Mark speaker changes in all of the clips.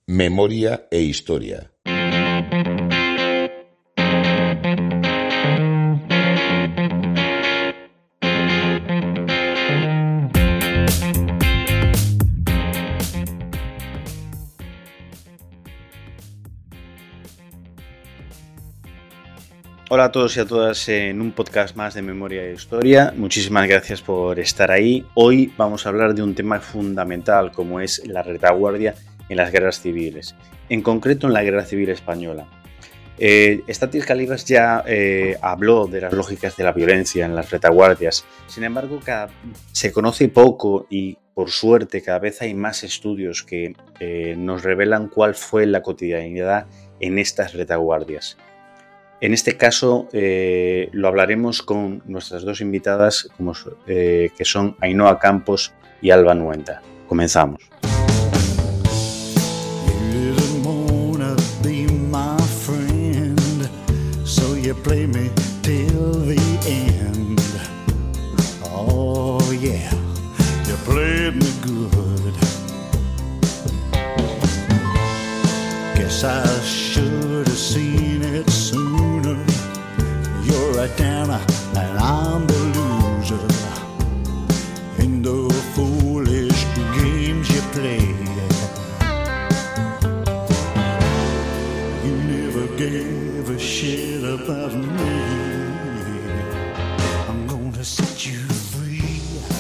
Speaker 1: Memoria e historia.
Speaker 2: Hola a todos y a todas en un podcast más de Memoria e Historia. Muchísimas gracias por estar ahí. Hoy vamos a hablar de un tema fundamental como es la retaguardia en las guerras civiles, en concreto en la Guerra Civil Española. Estatis Calibas ya habló de las lógicas de la violencia en las retaguardias. Sin embargo, se conoce poco y, por suerte, cada vez hay más estudios que nos revelan cuál fue la cotidianidad en estas retaguardias. En este caso lo hablaremos con nuestras dos invitadas que son Ainhoa Campos y Alba Nuenda. Comenzamos.
Speaker 3: Downer and I'm the loser in the foolish games you play. You never gave a shit about me. I'm gonna set you free.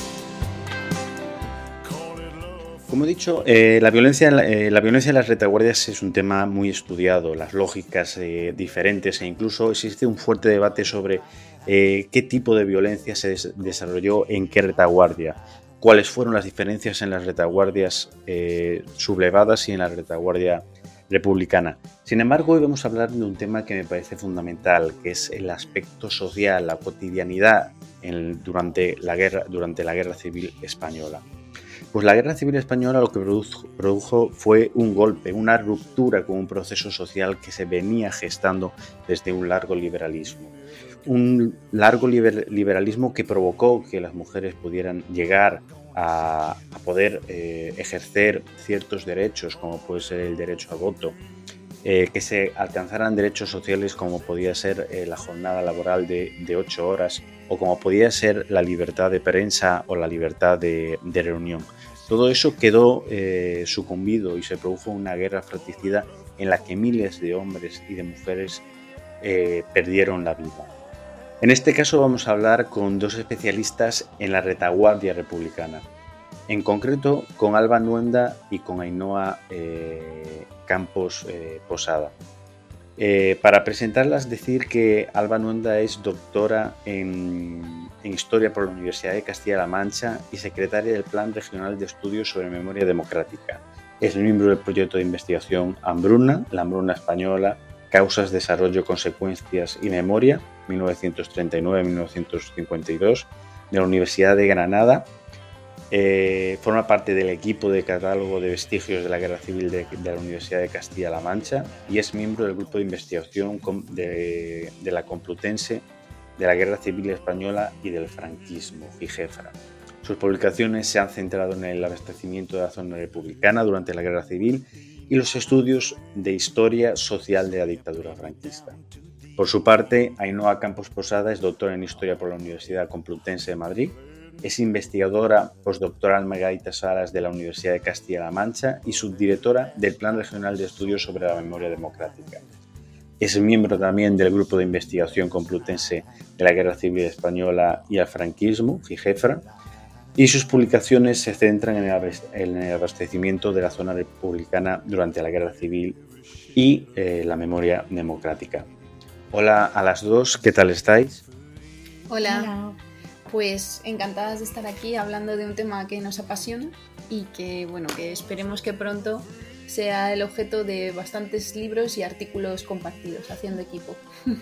Speaker 2: Como he dicho, la violencia en las retaguardias es un tema muy estudiado, las lógicas diferentes e incluso existe un fuerte debate sobre qué tipo de violencia se desarrolló en qué retaguardia, cuáles fueron las diferencias en las retaguardias sublevadas y en la retaguardia republicana. Sin embargo, hoy vamos a hablar de un tema que me parece fundamental, que es el aspecto social, la cotidianidad durante la Guerra Civil Española. Pues la Guerra Civil Española lo que produjo fue un golpe, una ruptura con un proceso social que se venía gestando desde un largo liberalismo. Un largo liberalismo que provocó que las mujeres pudieran llegar a poder ejercer ciertos derechos, como puede ser el derecho al voto, que se alcanzaran derechos sociales como podía ser la jornada laboral de 8 horas o como podía ser la libertad de prensa o la libertad de reunión. Todo eso quedó sucumbido y se produjo una guerra fratricida en la que miles de hombres y de mujeres perdieron la vida. En este caso vamos a hablar con dos especialistas en la retaguardia republicana, en concreto con Alba Nuenda y con Ainhoa Campos Posada. Para presentarlas, decir que Alba Nuenda es doctora en Historia por la Universidad de Castilla-La Mancha y secretaria del Plan Regional de Estudios sobre Memoria Democrática. Es miembro del proyecto de investigación Hambruna, la hambruna española, Causas, Desarrollo, Consecuencias y Memoria, 1939-1952, de la Universidad de Granada. Forma parte del equipo de catálogo de vestigios de la Guerra Civil de la Universidad de Castilla-La Mancha y es miembro del grupo de investigación de la Complutense de la Guerra Civil Española y del franquismo, FIGEFRA. Sus publicaciones se han centrado en el abastecimiento de la zona republicana durante la Guerra Civil y los estudios de historia social de la dictadura franquista. Por su parte, Ainhoa Campos Posada es doctora en Historia por la Universidad Complutense de Madrid. Es investigadora postdoctoral Margarita Salas de la Universidad de Castilla-La Mancha y subdirectora del Plan Regional de Estudios sobre la Memoria Democrática. Es miembro también del Grupo de Investigación Complutense de la Guerra Civil Española y el Franquismo, FIGEFRA, y sus publicaciones se centran en el abastecimiento de la zona republicana durante la Guerra Civil y la memoria democrática. Hola a las dos, ¿qué tal estáis?
Speaker 4: Hola. Pues encantadas de estar aquí hablando de un tema que nos apasiona y que esperemos que pronto sea el objeto de bastantes libros y artículos compartidos, haciendo equipo.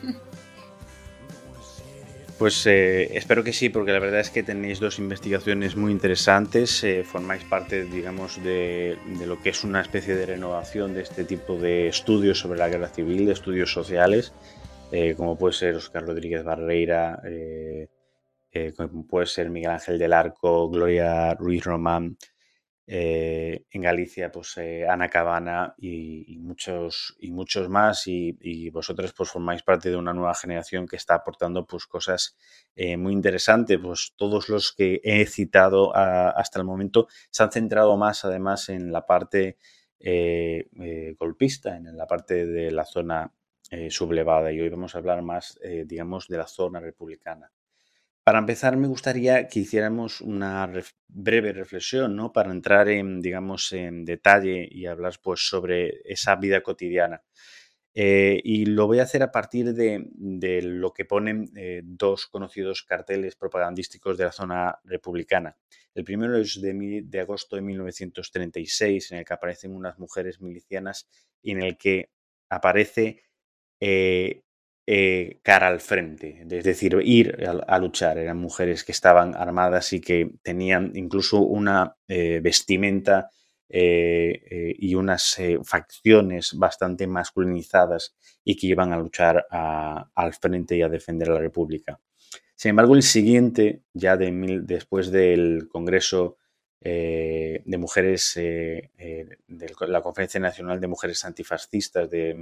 Speaker 2: Pues espero que sí, porque la verdad es que tenéis dos investigaciones muy interesantes, formáis parte, digamos, de lo que es una especie de renovación de este tipo de estudios sobre la guerra civil, de estudios sociales, como puede ser Óscar Rodríguez Barreira, como puede ser Miguel Ángel del Arco, Gloria Ruiz Román. en Galicia, pues Ana Cabana y muchos más, y vosotros pues formáis parte de una nueva generación que está aportando pues cosas muy interesantes. Pues todos los que he citado hasta el momento se han centrado más además en la parte golpista, en la parte de la zona sublevada, y hoy vamos a hablar más, digamos, de la zona republicana. Para empezar, me gustaría que hiciéramos una breve reflexión, ¿no? Para entrar en, digamos, en detalle y hablar pues, sobre esa vida cotidiana. Y lo voy a hacer a partir de lo que ponen dos conocidos carteles propagandísticos de la zona republicana. El primero es de agosto de 1936, en el que aparecen unas mujeres milicianas y en el que aparece eh, cara al frente, es decir, ir a luchar. Eran mujeres que estaban armadas y que tenían incluso una vestimenta y unas facciones bastante masculinizadas y que iban a luchar al frente y a defender a la República. Sin embargo, el siguiente, ya después del Congreso de Mujeres, de la Conferencia Nacional de Mujeres Antifascistas de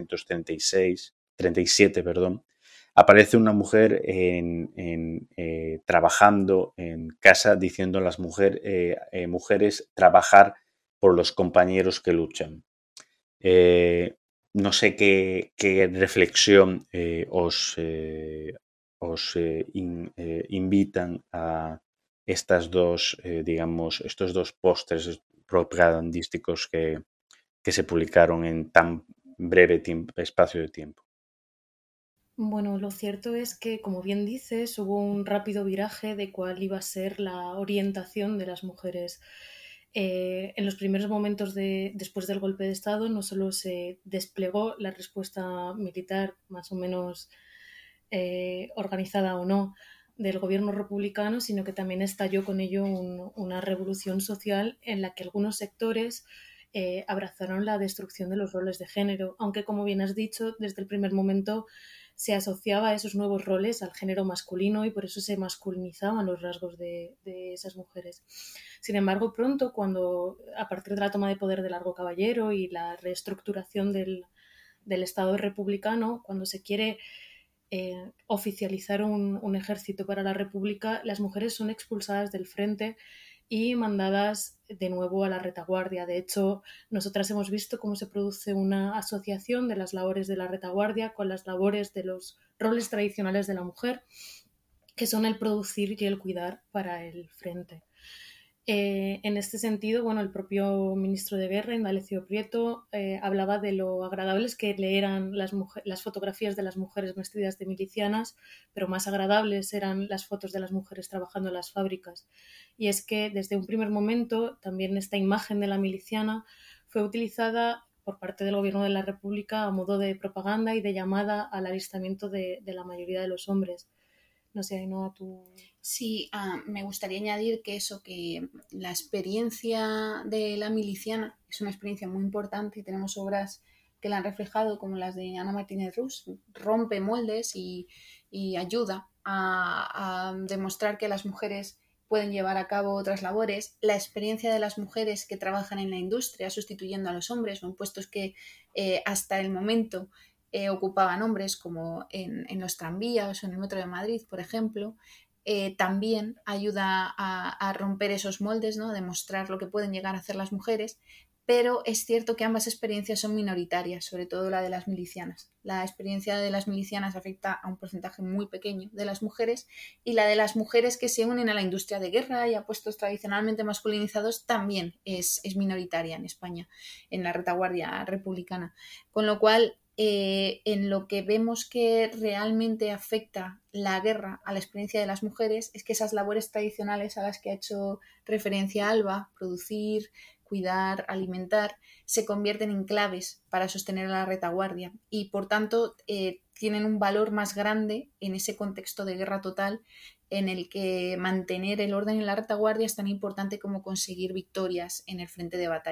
Speaker 2: 1937, perdón, aparece una mujer trabajando en casa diciendo a las mujeres trabajar por los compañeros que luchan. No sé qué reflexión os invitan a estos dos pósters propagandísticos que se publicaron en tan breve espacio de tiempo.
Speaker 5: Bueno, lo cierto es que, como bien dices, hubo un rápido viraje de cuál iba a ser la orientación de las mujeres. En los primeros momentos después del golpe de Estado no solo se desplegó la respuesta militar más o menos organizada o no del gobierno republicano, sino que también estalló con ello una revolución social en la que algunos sectores abrazaron la destrucción de los roles de género, aunque, como bien has dicho, desde el primer momento se asociaba a esos nuevos roles al género masculino y por eso se masculinizaban los rasgos de esas mujeres. Sin embargo, pronto, a partir de la toma de poder de Largo Caballero y la reestructuración del Estado republicano, cuando se quiere oficializar un ejército para la República, las mujeres son expulsadas del frente y mandadas de nuevo a la retaguardia. De hecho, nosotras hemos visto cómo se produce una asociación de las labores de la retaguardia con las labores de los roles tradicionales de la mujer, que son el producir y el cuidar para el frente. En este sentido, bueno, el propio ministro de Guerra, Indalecio Prieto, hablaba de lo agradables que le eran las fotografías de las mujeres vestidas de milicianas, pero más agradables eran las fotos de las mujeres trabajando en las fábricas. Y es que desde un primer momento también esta imagen de la miliciana fue utilizada por parte del gobierno de la República a modo de propaganda y de llamada al alistamiento de la mayoría de los hombres. No sé, Ainhoa, tú...
Speaker 4: Sí, me gustaría añadir que la experiencia de la miliciana es una experiencia muy importante y tenemos obras que la han reflejado, como las de Ana Martínez Rus, rompe moldes y ayuda a demostrar que las mujeres pueden llevar a cabo otras labores. La experiencia de las mujeres que trabajan en la industria sustituyendo a los hombres o en puestos que hasta el momento ocupaban hombres, como en los tranvías o en el metro de Madrid, por ejemplo. También ayuda a romper esos moldes, ¿no? A demostrar lo que pueden llegar a hacer las mujeres, pero es cierto que ambas experiencias son minoritarias, sobre todo la de las milicianas. La experiencia de las milicianas afecta a un porcentaje muy pequeño de las mujeres, y la de las mujeres que se unen a la industria de guerra y a puestos tradicionalmente masculinizados también es minoritaria en España, en la retaguardia republicana. Con lo cual, en lo que vemos que realmente afecta la guerra a la experiencia de las mujeres es que esas labores tradicionales a las que ha hecho referencia Alba, producir, cuidar, alimentar, se convierten en claves para sostener a la retaguardia y, por tanto, tienen un valor más grande en ese contexto de guerra total en el que mantener el orden en la retaguardia es tan importante como conseguir victorias en el frente de batalla.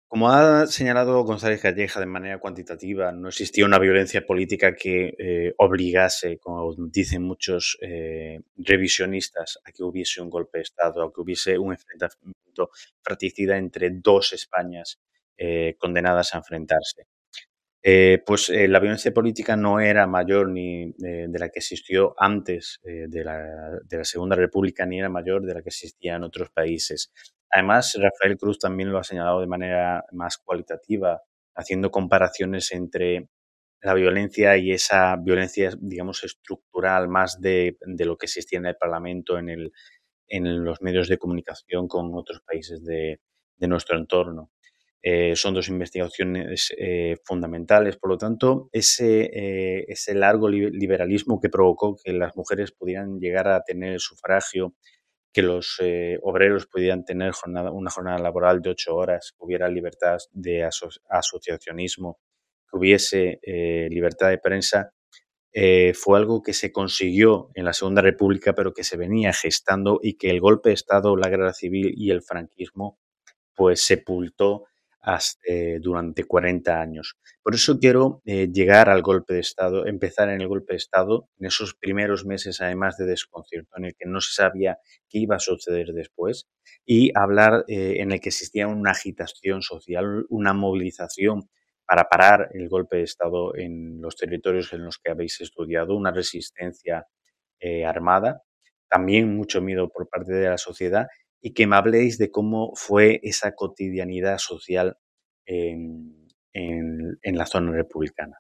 Speaker 2: Como ha señalado González Calleja de manera cuantitativa, no existía una violencia política que obligase, como dicen muchos revisionistas, a que hubiese un golpe de Estado, a que hubiese un enfrentamiento fratricida entre dos Españas condenadas a enfrentarse. La violencia política no era mayor ni de la que existió antes de la Segunda República, ni era mayor de la que existía en otros países. Además, Rafael Cruz también lo ha señalado de manera más cualitativa, haciendo comparaciones entre la violencia y esa violencia, digamos, estructural, más de lo que existía en el Parlamento, en los medios de comunicación con otros países de nuestro entorno. Son dos investigaciones fundamentales. Por lo tanto, ese largo liberalismo que provocó que las mujeres pudieran llegar a tener el sufragio, que los obreros pudieran tener una jornada laboral de 8 horas, que hubiera libertad de asociacionismo, que hubiese libertad de prensa, fue algo que se consiguió en la Segunda República, pero que se venía gestando y que el golpe de Estado, la guerra civil y el franquismo pues sepultó durante 40 años. Por eso quiero llegar al golpe de Estado, empezar en el golpe de Estado, en esos primeros meses además de desconcierto, en el que no se sabía qué iba a suceder después, y hablar en el que existía una agitación social, una movilización para parar el golpe de Estado en los territorios en los que habéis estudiado, una resistencia armada, también mucho miedo por parte de la sociedad y que me habléis de cómo fue esa cotidianidad social en la zona republicana.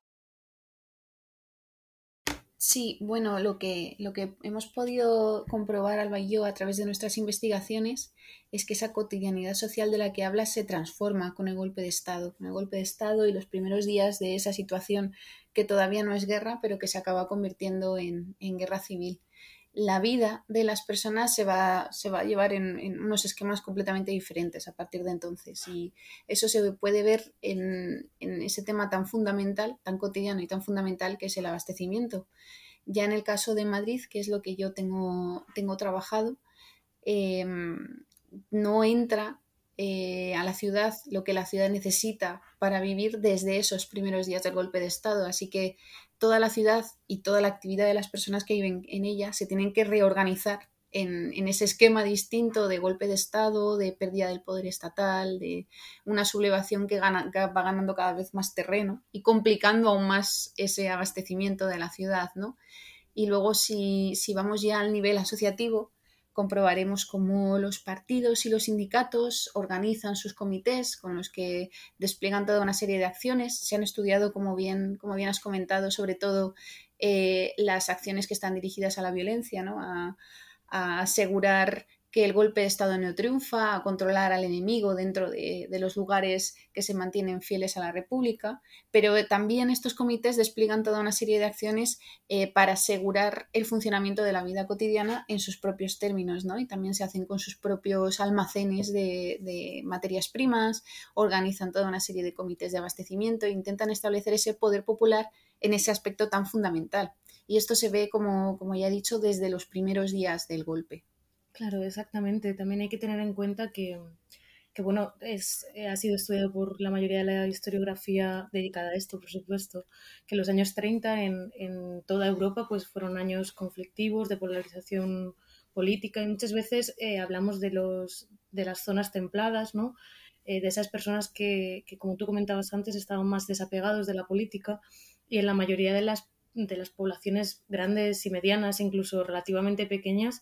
Speaker 4: Sí, bueno, lo que hemos podido comprobar, Alba y yo, a través de nuestras investigaciones, es que esa cotidianidad social de la que hablas se transforma con el golpe de Estado, y los primeros días de esa situación que todavía no es guerra, pero que se acaba convirtiendo en guerra civil. La vida de las personas se va a llevar en unos esquemas completamente diferentes a partir de entonces. Y eso se puede ver en ese tema tan fundamental, tan cotidiano y tan fundamental que es el abastecimiento. Ya en el caso de Madrid, que es lo que yo tengo trabajado, eh, no entra a la ciudad lo que la ciudad necesita para vivir desde esos primeros días del golpe de Estado. Así que toda la ciudad y toda la actividad de las personas que viven en ella se tienen que reorganizar en ese esquema distinto de golpe de Estado, de pérdida del poder estatal, de una sublevación que va ganando cada vez más terreno y complicando aún más ese abastecimiento de la ciudad, ¿no? Y luego si vamos ya al nivel asociativo, comprobaremos cómo los partidos y los sindicatos organizan sus comités con los que despliegan toda una serie de acciones. Se han estudiado, como bien has comentado, sobre todo las acciones que están dirigidas a la violencia, ¿no? A asegurar que el golpe de Estado no triunfa, a controlar al enemigo dentro de los lugares que se mantienen fieles a la República, pero también estos comités despliegan toda una serie de acciones para asegurar el funcionamiento de la vida cotidiana en sus propios términos, ¿no? Y también se hacen con sus propios almacenes de materias primas, organizan toda una serie de comités de abastecimiento e intentan establecer ese poder popular en ese aspecto tan fundamental. Y esto se ve, como ya he dicho, desde los primeros días del golpe.
Speaker 5: Claro, exactamente. También hay que tener en cuenta que bueno, ha sido estudiado por la mayoría de la historiografía dedicada a esto, por supuesto, que los años 30 en toda Europa pues fueron años conflictivos, de polarización política, y muchas veces hablamos de las zonas templadas, ¿no? De esas personas que, como tú comentabas antes, estaban más desapegados de la política, y en la mayoría de las poblaciones grandes y medianas, incluso relativamente pequeñas,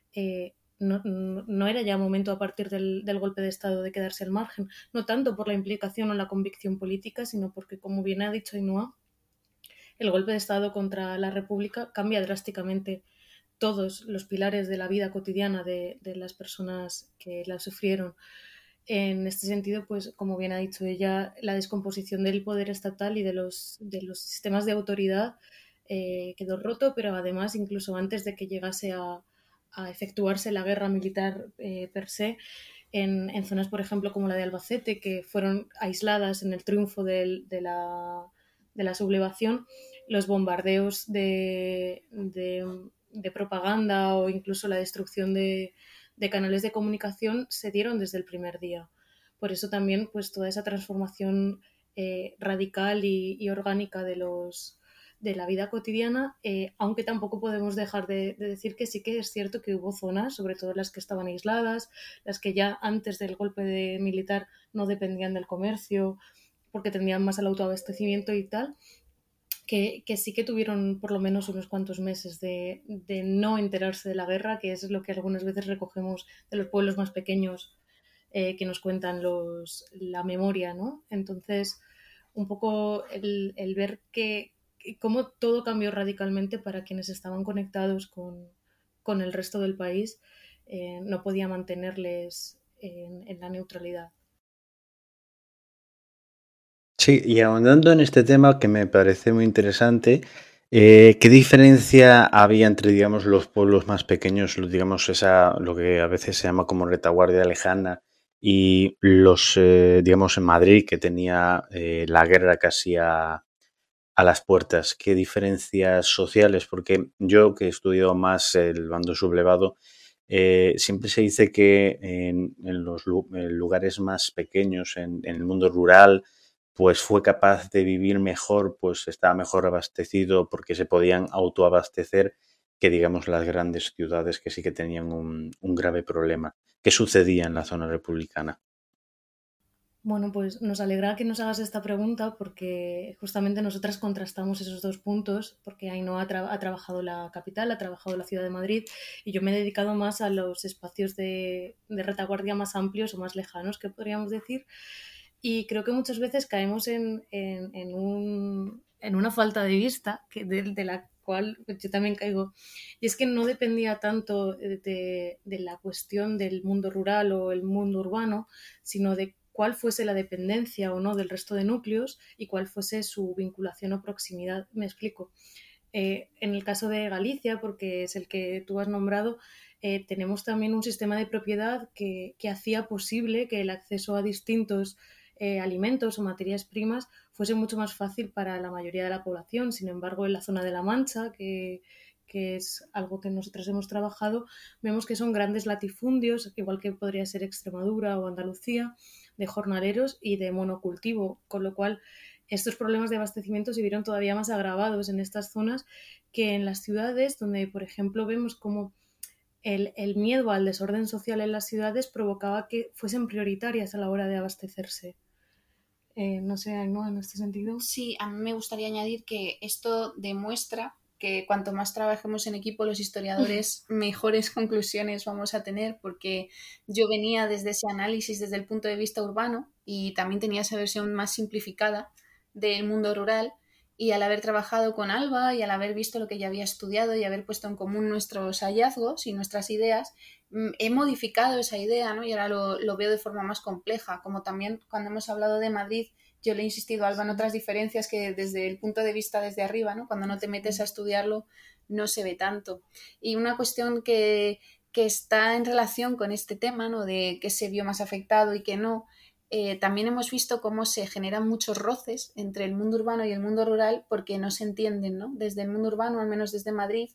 Speaker 5: no era ya momento a partir del golpe de Estado de quedarse al margen, no tanto por la implicación o la convicción política, sino porque, como bien ha dicho Ainhoa, el golpe de Estado contra la República cambia drásticamente todos los pilares de la vida cotidiana de las personas que la sufrieron. En este sentido, pues, como bien ha dicho ella, la descomposición del poder estatal y de los sistemas de autoridad quedó roto, pero además, incluso antes de que llegase a efectuarse la guerra militar per se, en zonas, por ejemplo, como la de Albacete, que fueron aisladas en el triunfo de la sublevación, los bombardeos de propaganda o incluso la destrucción de canales de comunicación se dieron desde el primer día. Por eso también pues toda esa transformación radical y orgánica de la vida cotidiana, aunque tampoco podemos dejar de decir que sí que es cierto que hubo zonas, sobre todo las que estaban aisladas, las que ya antes del golpe militar no dependían del comercio, porque tendían más al autoabastecimiento y tal, que sí que tuvieron por lo menos unos cuantos meses de no enterarse de la guerra, que es lo que algunas veces recogemos de los pueblos más pequeños que nos cuentan la memoria, ¿no? Entonces, un poco el ver cómo todo cambió radicalmente para quienes estaban conectados con el resto del país, no podía mantenerles en la neutralidad.
Speaker 2: Sí, y ahondando en este tema que me parece muy interesante, ¿qué diferencia había entre, digamos, los pueblos más pequeños, digamos, lo que a veces se llama como retaguardia lejana, y digamos, en Madrid, que tenía la guerra casi a las puertas? ¿Qué diferencias sociales? Porque yo, que he estudiado más el bando sublevado, siempre se dice que en los lugares más pequeños, en el mundo rural, pues fue capaz de vivir mejor, pues estaba mejor abastecido porque se podían autoabastecer que, digamos, las grandes ciudades, que sí que tenían un grave problema. ¿Qué sucedía en la zona republicana?
Speaker 5: Bueno, pues nos alegra que nos hagas esta pregunta porque justamente nosotras contrastamos esos dos puntos, porque Ainhoa ha trabajado la capital, ha trabajado la ciudad de Madrid, y yo me he dedicado más a los espacios de retaguardia más amplios o más lejanos, que podríamos decir. Y creo que muchas veces caemos en una falta de vista de la cual yo también caigo. Y es que no dependía tanto de la cuestión del mundo rural o el mundo urbano, sino de cuál fuese la dependencia o no del resto de núcleos y cuál fuese su vinculación o proximidad. Me explico. En el caso de Galicia, porque es el que tú has nombrado, tenemos también un sistema de propiedad que hacía posible que el acceso a distintos alimentos o materias primas fuese mucho más fácil para la mayoría de la población. Sin embargo, en la zona de La Mancha, que es algo que nosotros hemos trabajado, vemos que son grandes latifundios, igual que podría ser Extremadura o Andalucía, de jornaleros y de monocultivo, con lo cual estos problemas de abastecimiento se vieron todavía más agravados en estas zonas que en las ciudades, donde, por ejemplo, vemos como el miedo al desorden social en las ciudades provocaba que fuesen prioritarias a la hora de abastecerse. No sé, ¿no? En este sentido.
Speaker 4: Sí, a mí me gustaría añadir que esto demuestra que cuanto más trabajemos en equipo los historiadores, mejores conclusiones vamos a tener, porque yo venía desde ese análisis desde el punto de vista urbano y también tenía esa versión más simplificada del mundo rural, y al haber trabajado con Alba y al haber visto lo que ya había estudiado y haber puesto en común nuestros hallazgos y nuestras ideas, he modificado esa idea, ¿no? Y ahora lo veo de forma más compleja, como también cuando hemos hablado de Madrid. Yo le he insistido a Alba en otras diferencias que desde el punto de vista desde arriba, ¿no? Cuando no te metes a estudiarlo, no se ve tanto. Y una cuestión que está en relación con este tema, ¿no? De qué se vio más afectado y qué no, también hemos visto cómo se generan muchos roces entre el mundo urbano y el mundo rural porque no se entienden, ¿no? Desde el mundo urbano, al menos desde Madrid,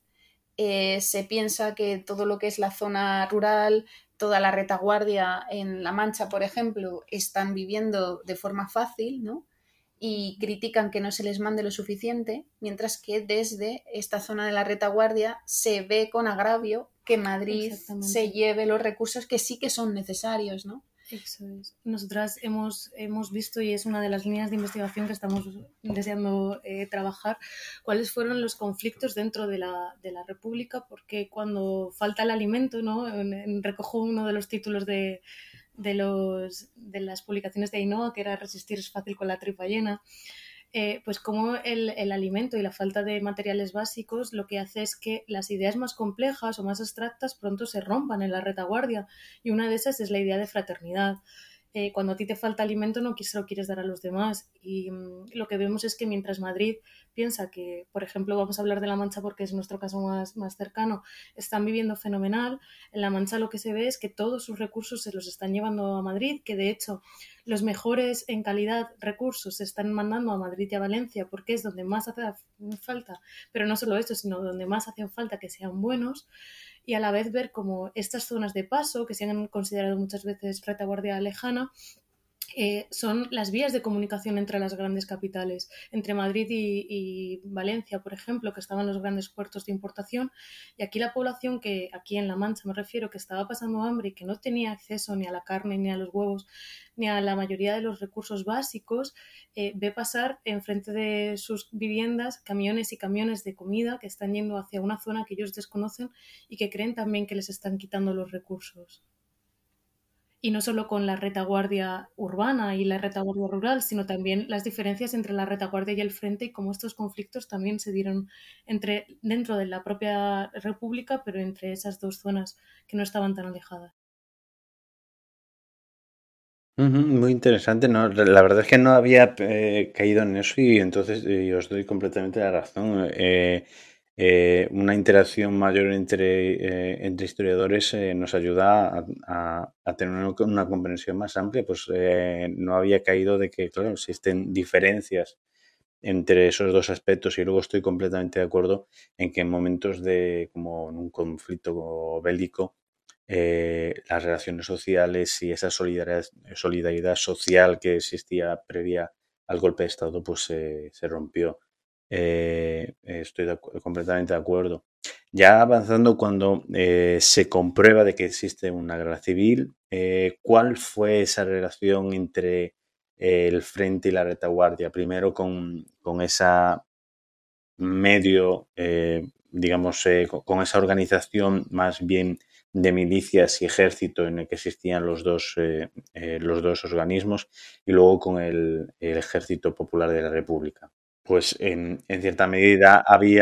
Speaker 4: se piensa que todo lo que es la zona rural, toda la retaguardia en La Mancha, por ejemplo, están viviendo de forma fácil, ¿no? Y critican que no se les mande lo suficiente, mientras que desde esta zona de la retaguardia se ve con agravio que Madrid se lleve los recursos que sí que son necesarios, ¿no?
Speaker 5: Eso es. Nosotras hemos visto, y es una de las líneas de investigación que estamos deseando trabajar, cuáles fueron los conflictos dentro de la República, porque cuando falta el alimento, ¿no? Recojo uno de los títulos de las publicaciones de Ainhoa, que era Resistir es fácil con la tripa llena. Pues como el alimento y la falta de materiales básicos lo que hace es que las ideas más complejas o más abstractas pronto se rompan en la retaguardia, y una de esas es la idea de fraternidad. Cuando a ti te falta alimento no se lo quieres dar a los demás, y lo que vemos es que mientras Madrid piensa que, por ejemplo, vamos a hablar de La Mancha porque es nuestro caso más cercano, están viviendo fenomenal, en La Mancha lo que se ve es que todos sus recursos se los están llevando a Madrid, que de hecho los mejores en calidad recursos se están mandando a Madrid y a Valencia porque es donde más hace falta, pero no solo esto, sino donde más hacen falta que sean buenos, y a la vez ver como estas zonas de paso, que se han considerado muchas veces retaguardia lejana, son las vías de comunicación entre las grandes capitales, entre Madrid y Valencia, por ejemplo, que estaban los grandes puertos de importación, y aquí la población, que aquí en La Mancha me refiero, que estaba pasando hambre y que no tenía acceso ni a la carne, ni a los huevos, ni a la mayoría de los recursos básicos, ve pasar enfrente de sus viviendas camiones y camiones de comida que están yendo hacia una zona que ellos desconocen y que creen también que les están quitando los recursos. Y no solo con la retaguardia urbana y la retaguardia rural, sino también las diferencias entre la retaguardia y el frente y cómo estos conflictos también se dieron dentro de la propia república, pero entre esas dos zonas que no estaban tan alejadas.
Speaker 2: Muy interesante, ¿no? La verdad es que no había caído en eso y entonces os doy completamente la razón. Una interacción mayor entre historiadores nos ayuda a tener una comprensión más amplia. Pues no había caído de que, claro, existen diferencias entre esos dos aspectos y luego estoy completamente de acuerdo en que en momentos como en un conflicto bélico, las relaciones sociales y esa solidaridad social que existía previa al golpe de Estado, pues se rompió. Estoy completamente de acuerdo. Ya avanzando, cuando se comprueba de que existe una guerra civil, ¿cuál fue esa relación entre el frente y la retaguardia? Primero con esa medio, digamos, con esa organización más bien de milicias y ejército en el que existían los dos organismos, y luego con el Ejército Popular de la República. Pues en cierta medida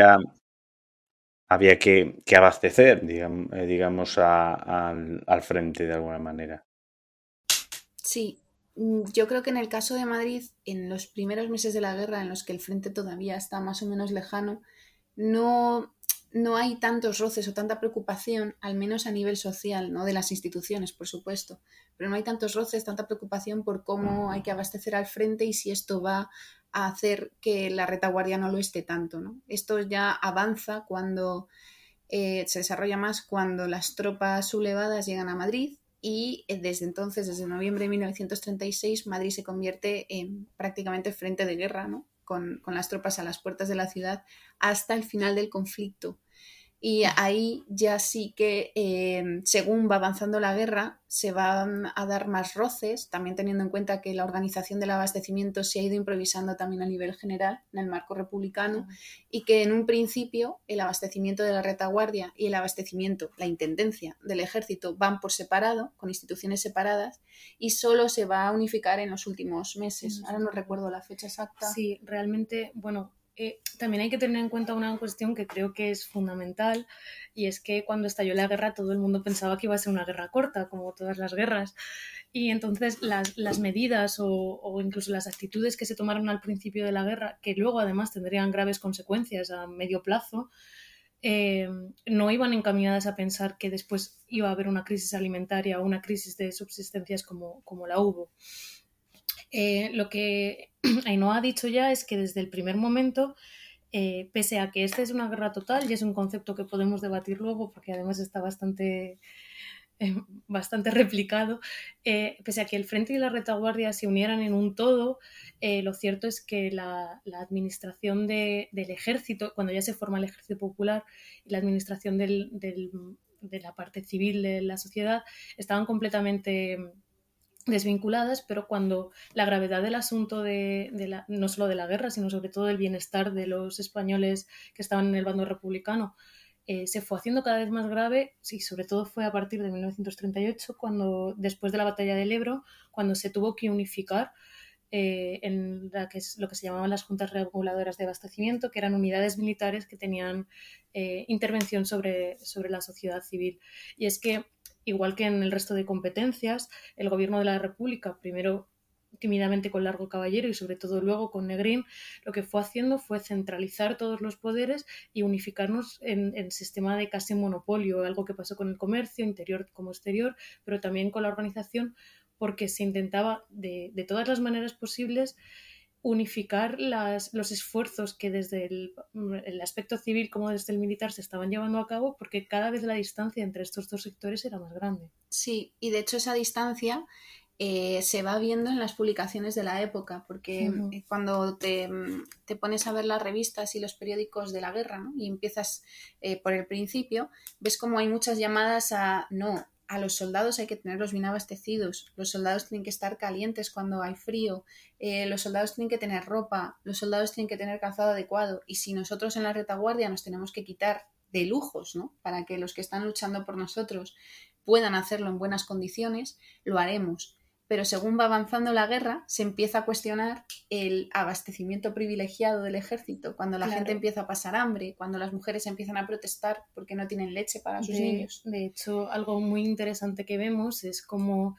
Speaker 2: había que abastecer, digamos, al frente de alguna manera.
Speaker 4: Sí, yo creo que en el caso de Madrid, en los primeros meses de la guerra, en los que el frente todavía está más o menos lejano, no, no hay tantos roces o tanta preocupación, al menos a nivel social, ¿no? De las instituciones, por supuesto, pero no hay tantos roces, tanta preocupación por cómo hay que abastecer al frente y si esto va a hacer que la retaguardia no lo esté tanto, ¿no? Esto ya avanza cuando se desarrolla más cuando las tropas sublevadas llegan a Madrid y desde entonces, desde noviembre de 1936, Madrid se convierte en prácticamente frente de guerra, ¿no? Con las tropas a las puertas de la ciudad hasta el final del conflicto. Y ahí ya sí que, según va avanzando la guerra, se van a dar más roces, también teniendo en cuenta que la organización del abastecimiento se ha ido improvisando también a nivel general en el marco republicano, y que en un principio el abastecimiento de la retaguardia y el abastecimiento, la intendencia del ejército van por separado, con instituciones separadas, y solo se va a unificar en los últimos meses. Ahora no recuerdo la fecha exacta.
Speaker 5: Sí, realmente, bueno, también hay que tener en cuenta una cuestión que creo que es fundamental, y es que cuando estalló la guerra todo el mundo pensaba que iba a ser una guerra corta, como todas las guerras, y entonces las medidas o incluso las actitudes que se tomaron al principio de la guerra, que luego además tendrían graves consecuencias a medio plazo, no iban encaminadas a pensar que después iba a haber una crisis alimentaria o una crisis de subsistencias como la hubo. Lo que Ainhoa ha dicho ya es que desde el primer momento, pese a que esta es una guerra total, y es un concepto que podemos debatir luego porque además está bastante replicado, pese a que el frente y la retaguardia se unieran en un todo, lo cierto es que la administración del ejército, cuando ya se forma el ejército popular, y la administración de la parte civil de la sociedad estaban completamente desvinculadas, pero cuando la gravedad del asunto no solo de la guerra, sino sobre todo del bienestar de los españoles que estaban en el bando republicano, se fue haciendo cada vez más grave, y sobre todo fue a partir de 1938, después de la batalla del Ebro, cuando se tuvo que unificar en lo que se llamaban las juntas reguladoras de abastecimiento, que eran unidades militares que tenían intervención sobre la sociedad civil. Y es que, igual que en el resto de competencias, el gobierno de la República, primero tímidamente con Largo Caballero y sobre todo luego con Negrín, lo que fue haciendo fue centralizar todos los poderes y unificarnos en sistema de casi monopolio, algo que pasó con el comercio, interior como exterior, pero también con la organización, porque se intentaba de todas las maneras posibles unificar los esfuerzos que desde el aspecto civil como desde el militar se estaban llevando a cabo, porque cada vez la distancia entre estos dos sectores era más grande.
Speaker 4: Sí, y de hecho esa distancia se va viendo en las publicaciones de la época, porque cuando te pones a ver las revistas y los periódicos de la guerra, ¿no? Y empiezas por el principio, ves como hay muchas llamadas a no, a los soldados hay que tenerlos bien abastecidos, los soldados tienen que estar calientes cuando hay frío, los soldados tienen que tener ropa, los soldados tienen que tener calzado adecuado, y si nosotros en la retaguardia nos tenemos que quitar de lujos, ¿no? Para que los que están luchando por nosotros puedan hacerlo en buenas condiciones, lo haremos. Pero según va avanzando la guerra, se empieza a cuestionar el abastecimiento privilegiado del ejército, cuando la gente empieza a pasar hambre, cuando las mujeres empiezan a protestar porque no tienen leche para sus niños.
Speaker 5: De hecho, algo muy interesante que vemos es cómo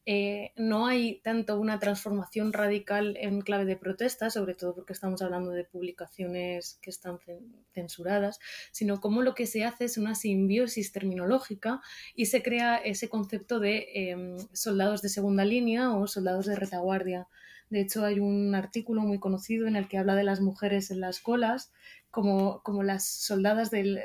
Speaker 5: no hay tanto una transformación radical en clave de protesta, sobre todo porque estamos hablando de publicaciones que están censuradas, sino cómo lo que se hace es una simbiosis terminológica y se crea ese concepto de soldados de segunda línea o soldados de retaguardia. De hecho, hay un artículo muy conocido en el que habla de las mujeres en las colas como las soldadas del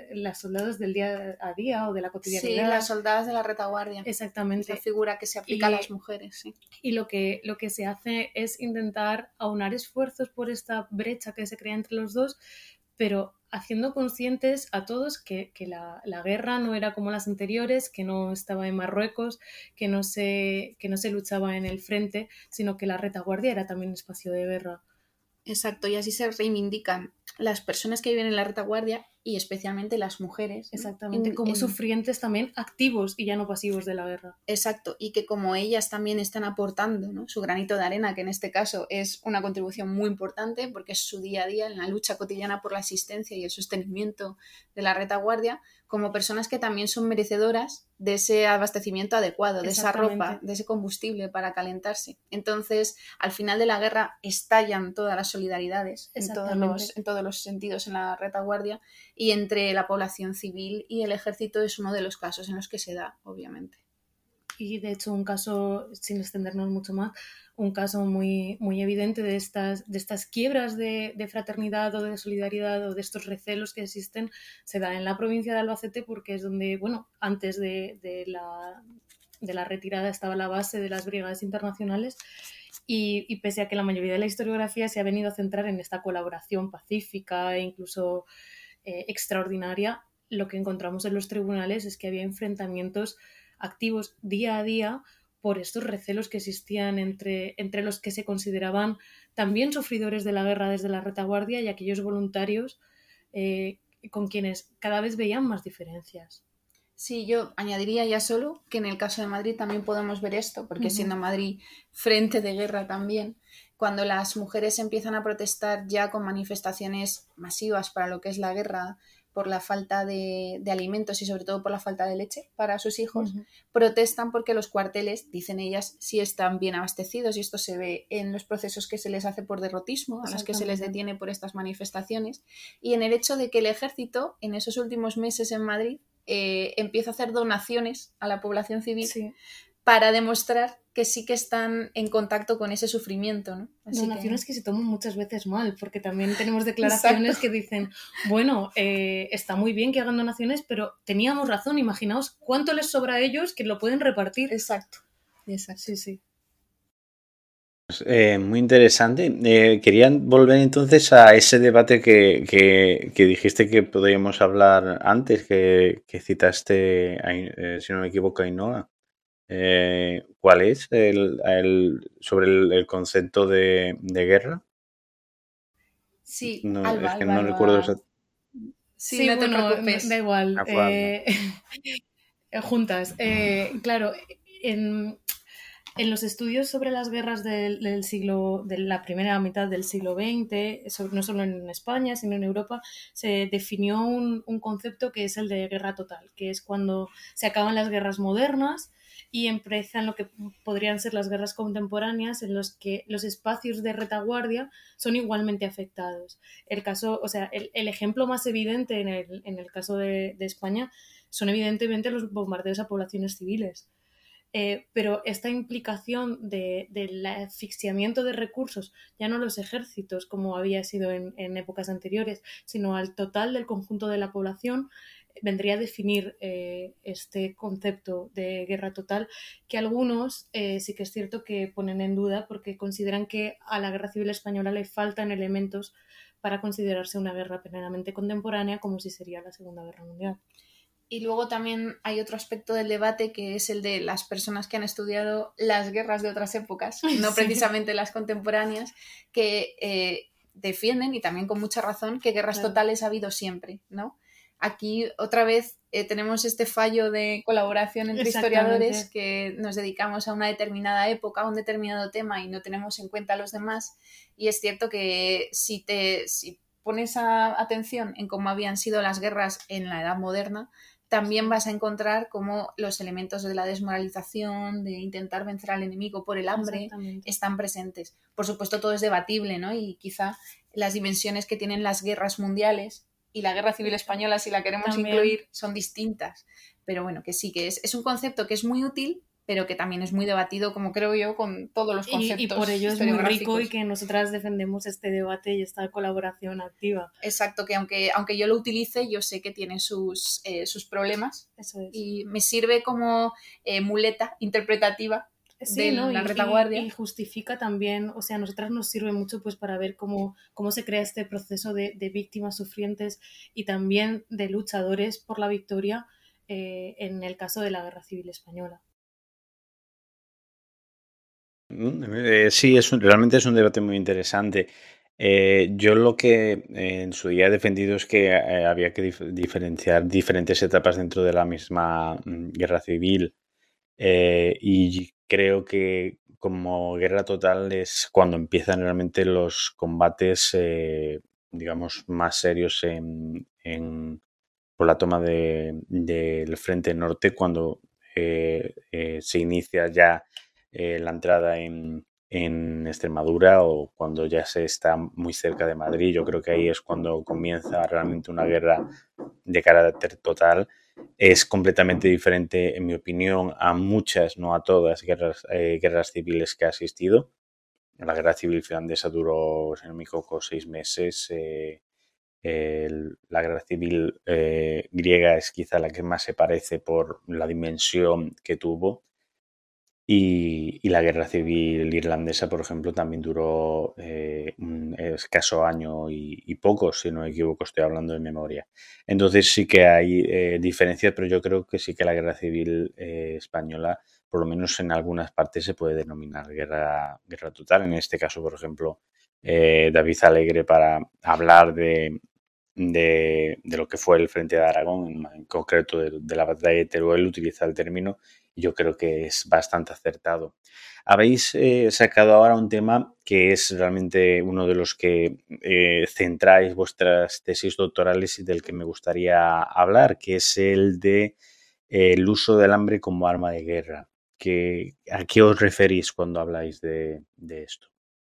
Speaker 5: día a día o de la cotidianidad.
Speaker 4: Sí, las soldadas de la retaguardia.
Speaker 5: Exactamente.
Speaker 4: Esa figura que se aplica a las mujeres. Sí.
Speaker 5: Y lo que se hace es intentar aunar esfuerzos por esta brecha que se crea entre los dos, pero haciendo conscientes a todos que la guerra no era como las anteriores, que no estaba en Marruecos, que no se luchaba en el frente, sino que la retaguardia era también un espacio de guerra.
Speaker 4: Exacto, y así se reivindican las personas que viven en la retaguardia y especialmente las mujeres.
Speaker 5: Exactamente, como sufrientes también activos y ya no pasivos de la guerra.
Speaker 4: Exacto, y que como ellas también están aportando, ¿no?, su granito de arena, que en este caso es una contribución muy importante porque es su día a día en la lucha cotidiana por la existencia y el sostenimiento de la retaguardia, como personas que también son merecedoras de ese abastecimiento adecuado, de esa ropa, de ese combustible para calentarse. Entonces, al final de la guerra estallan todas las solidaridades en todos los sentidos en la retaguardia, y entre la población civil y el ejército es uno de los casos en los que se da, obviamente.
Speaker 5: Y de hecho un caso, sin extendernos mucho más, un caso muy, muy evidente de estas quiebras de fraternidad o de solidaridad o de estos recelos que existen se da en la provincia de Albacete, porque es donde, bueno, antes de la retirada estaba la base de las brigadas internacionales. Y pese a que la mayoría de la historiografía se ha venido a centrar en esta colaboración pacífica e incluso extraordinaria, lo que encontramos en los tribunales es que había enfrentamientos activos día a día por estos recelos que existían entre los que se consideraban también sufridores de la guerra desde la retaguardia y aquellos voluntarios con quienes cada vez veían más diferencias.
Speaker 4: Sí, yo añadiría ya solo que en el caso de Madrid también podemos ver esto, porque siendo Madrid frente de guerra también, cuando las mujeres empiezan a protestar ya con manifestaciones masivas para lo que es la guerra, por la falta de alimentos y sobre todo por la falta de leche para sus hijos, protestan porque los cuarteles, dicen ellas, sí están bien abastecidos, y esto se ve en los procesos que se les hace por derrotismo, a las que se les detiene por estas manifestaciones, y en el hecho de que el ejército en esos últimos meses en Madrid empieza a hacer donaciones a la población civil para demostrar que sí que están en contacto con ese sufrimiento, ¿no?
Speaker 5: Así donaciones que se toman muchas veces mal, porque también tenemos declaraciones que dicen, bueno, está muy bien que hagan donaciones, pero teníamos razón, imaginaos cuánto les sobra a ellos que lo pueden repartir.
Speaker 4: Exacto.
Speaker 5: Sí.
Speaker 2: Muy interesante. Quería volver entonces a ese debate que dijiste que podríamos hablar antes, que citaste, si no me equivoco, a Ainhoa. ¿Cuál es sobre el concepto de guerra?
Speaker 4: Sí,
Speaker 2: no,
Speaker 4: Alba,
Speaker 2: es que
Speaker 4: Alba,
Speaker 2: no recuerdo
Speaker 4: Sí, no te preocupes.
Speaker 5: Da igual.
Speaker 2: Alba.
Speaker 5: Juntas. Claro, en los estudios sobre las guerras de la primera mitad del siglo XX, no solo en España, sino en Europa, se definió un concepto que es el de guerra total, que es cuando se acaban las guerras modernas y empiezan lo que podrían ser las guerras contemporáneas, en los que los espacios de retaguardia son igualmente afectados. El ejemplo más evidente en el caso de España son evidentemente los bombardeos a poblaciones civiles. Pero esta implicación del asfixiamiento de recursos, ya no los ejércitos como había sido en épocas anteriores, sino al total del conjunto de la población, vendría a definir este concepto de guerra total, que algunos sí que es cierto que ponen en duda porque consideran que a la Guerra Civil Española le faltan elementos para considerarse una guerra plenamente contemporánea, como si sería la Segunda Guerra Mundial.
Speaker 4: Y luego también hay otro aspecto del debate que es el de las personas que han estudiado las guerras de otras épocas, no
Speaker 5: Sí.
Speaker 4: precisamente las contemporáneas, que defienden, y también con mucha razón, que guerras
Speaker 5: Claro.
Speaker 4: totales ha habido siempre, ¿no? Aquí otra vez tenemos este fallo de colaboración entre historiadores que nos dedicamos a una determinada época, a un determinado tema y no tenemos en cuenta a los demás. Y es cierto que si pones atención en cómo habían sido las guerras en la Edad Moderna, también vas a encontrar cómo los elementos de la desmoralización, de intentar vencer al enemigo por el hambre, están presentes. Por supuesto, todo es debatible, ¿no? Y quizá las dimensiones que tienen las guerras mundiales y la Guerra Civil Española, si la queremos incluir, son distintas. Pero bueno, que sí, que es un concepto que es muy útil, pero que también es muy debatido, como creo yo, con todos los conceptos.
Speaker 5: Y por ello es muy rico y que nosotras defendemos este debate y esta colaboración activa.
Speaker 4: Exacto, que aunque yo lo utilice, yo sé que tiene sus problemas.
Speaker 5: Eso es.
Speaker 4: Y me sirve como muleta interpretativa de la retaguardia.
Speaker 5: Y justifica también, o sea, a nosotras nos sirve mucho pues para ver cómo se crea este proceso de víctimas sufrientes y también de luchadores por la victoria en el caso de la Guerra Civil Española.
Speaker 2: Sí, realmente es un debate muy interesante. Yo lo que en su día he defendido es que había que diferenciar diferentes etapas dentro de la misma guerra civil. Y creo que como guerra total es cuando empiezan realmente los combates, digamos, más serios por la toma del Frente Norte, cuando se inicia ya la entrada en Extremadura o cuando ya se está muy cerca de Madrid. Yo creo que ahí es cuando comienza realmente una guerra de carácter total. Es completamente diferente, en mi opinión, a muchas, no a todas, guerras civiles que ha asistido. La guerra civil finlandesa duró, si no me equivoco, 6 meses. La guerra civil griega es quizá la que más se parece por la dimensión que tuvo. Y la guerra civil irlandesa, por ejemplo, también duró un escaso año y poco, si no me equivoco, estoy hablando de memoria. Entonces sí que hay diferencias, pero yo creo que sí que la guerra civil española, por lo menos en algunas partes, se puede denominar guerra total. En este caso, por ejemplo, David Alegre, para hablar de lo que fue el Frente de Aragón, en concreto de la batalla de Teruel, utiliza el término. Yo creo que es bastante acertado. Habéis sacado ahora un tema que es realmente uno de los que centráis vuestras tesis doctorales y del que me gustaría hablar, que es el de el uso del hambre como arma de guerra. ¿A qué os referís cuando habláis de esto?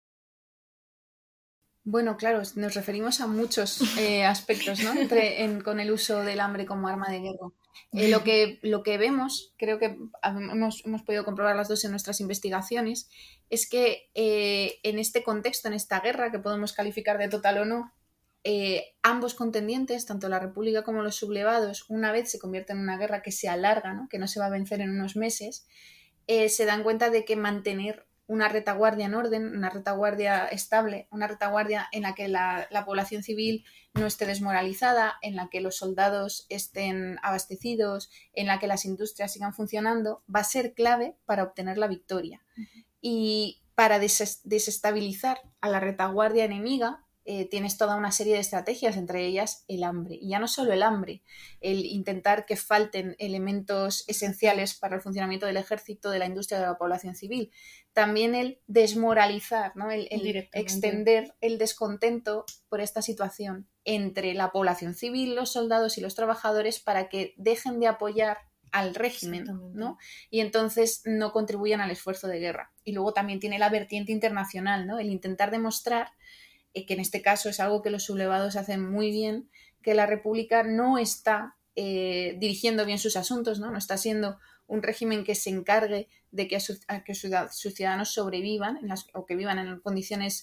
Speaker 4: Bueno, claro, nos referimos a muchos aspectos, ¿no? Con el uso del hambre como arma de guerra. Lo que vemos, creo que hemos podido comprobar las dos en nuestras investigaciones, es que en este contexto, en esta guerra, que podemos calificar de total o no, ambos contendientes, tanto la República como los sublevados, una vez se convierte en una guerra que se alarga, ¿no? Que no se va a vencer en unos meses, se dan cuenta de que mantener una retaguardia en orden, una retaguardia estable, una retaguardia en la que la población civil no esté desmoralizada, en la que los soldados estén abastecidos, en la que las industrias sigan funcionando, va a ser clave para obtener la victoria. Y para desestabilizar a la retaguardia enemiga, tienes toda una serie de estrategias, entre ellas el hambre. Y ya no solo el hambre, el intentar que falten elementos esenciales para el funcionamiento del ejército, de la industria, de la población civil. También el desmoralizar, ¿no? el extender el descontento por esta situación entre la población civil, los soldados y los trabajadores para que dejen de apoyar al régimen, ¿no? Y entonces no contribuyan al esfuerzo de guerra. Y luego también tiene la vertiente internacional, ¿no? El intentar demostrar que en este caso es algo que los sublevados hacen muy bien, que la República no está dirigiendo bien sus asuntos, ¿no? No está siendo un régimen que se encargue de que sus ciudadanos sobrevivan o que vivan en condiciones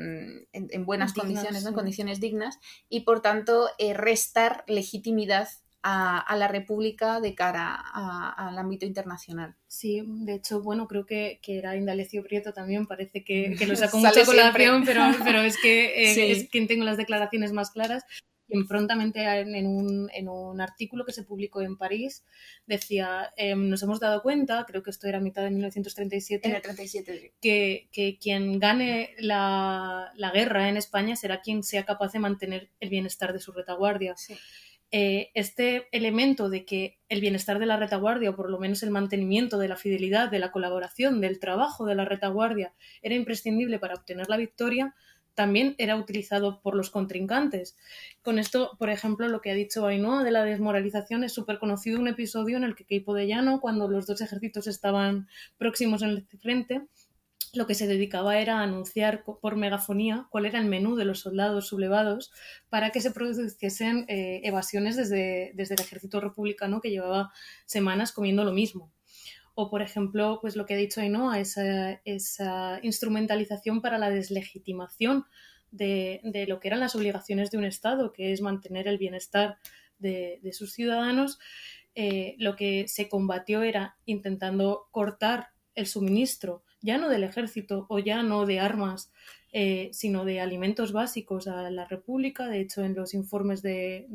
Speaker 4: en buenas condiciones, ¿no? Sí. Condiciones dignas, y por tanto restar legitimidad a la República de cara al ámbito internacional.
Speaker 5: Sí, de hecho, bueno, creo que era Indalecio Prieto también, parece que lo sacó
Speaker 4: Sale
Speaker 5: mucha colación,
Speaker 4: siempre.
Speaker 5: pero es que
Speaker 4: Sí.
Speaker 5: es quien tengo las declaraciones más claras. Y prontamente en un artículo que se publicó en París decía, nos hemos dado cuenta, creo que esto era a mitad de 1937,
Speaker 4: En el 37, sí.
Speaker 5: que quien gane la guerra en España será quien sea capaz de mantener el bienestar de su retaguardia.
Speaker 4: Sí.
Speaker 5: Este elemento de que el bienestar de la retaguardia, o por lo menos el mantenimiento de la fidelidad, de la colaboración, del trabajo de la retaguardia, era imprescindible para obtener la victoria, también era utilizado por los contrincantes. Con esto, por ejemplo, lo que ha dicho Ainhoa de la desmoralización, es súper conocido un episodio en el que Queipo de Llano, cuando los dos ejércitos estaban próximos en el frente, lo que se dedicaba era a anunciar por megafonía cuál era el menú de los soldados sublevados para que se produciesen evasiones desde el ejército republicano, que llevaba semanas comiendo lo mismo. O, por ejemplo, pues lo que ha dicho Ainhoa, esa instrumentalización para la deslegitimación de lo que eran las obligaciones de un Estado, que es mantener el bienestar de sus ciudadanos. Lo que se combatió era intentando cortar el suministro, ya no del ejército o ya no de armas, sino de alimentos básicos a la República. De hecho, en los informes de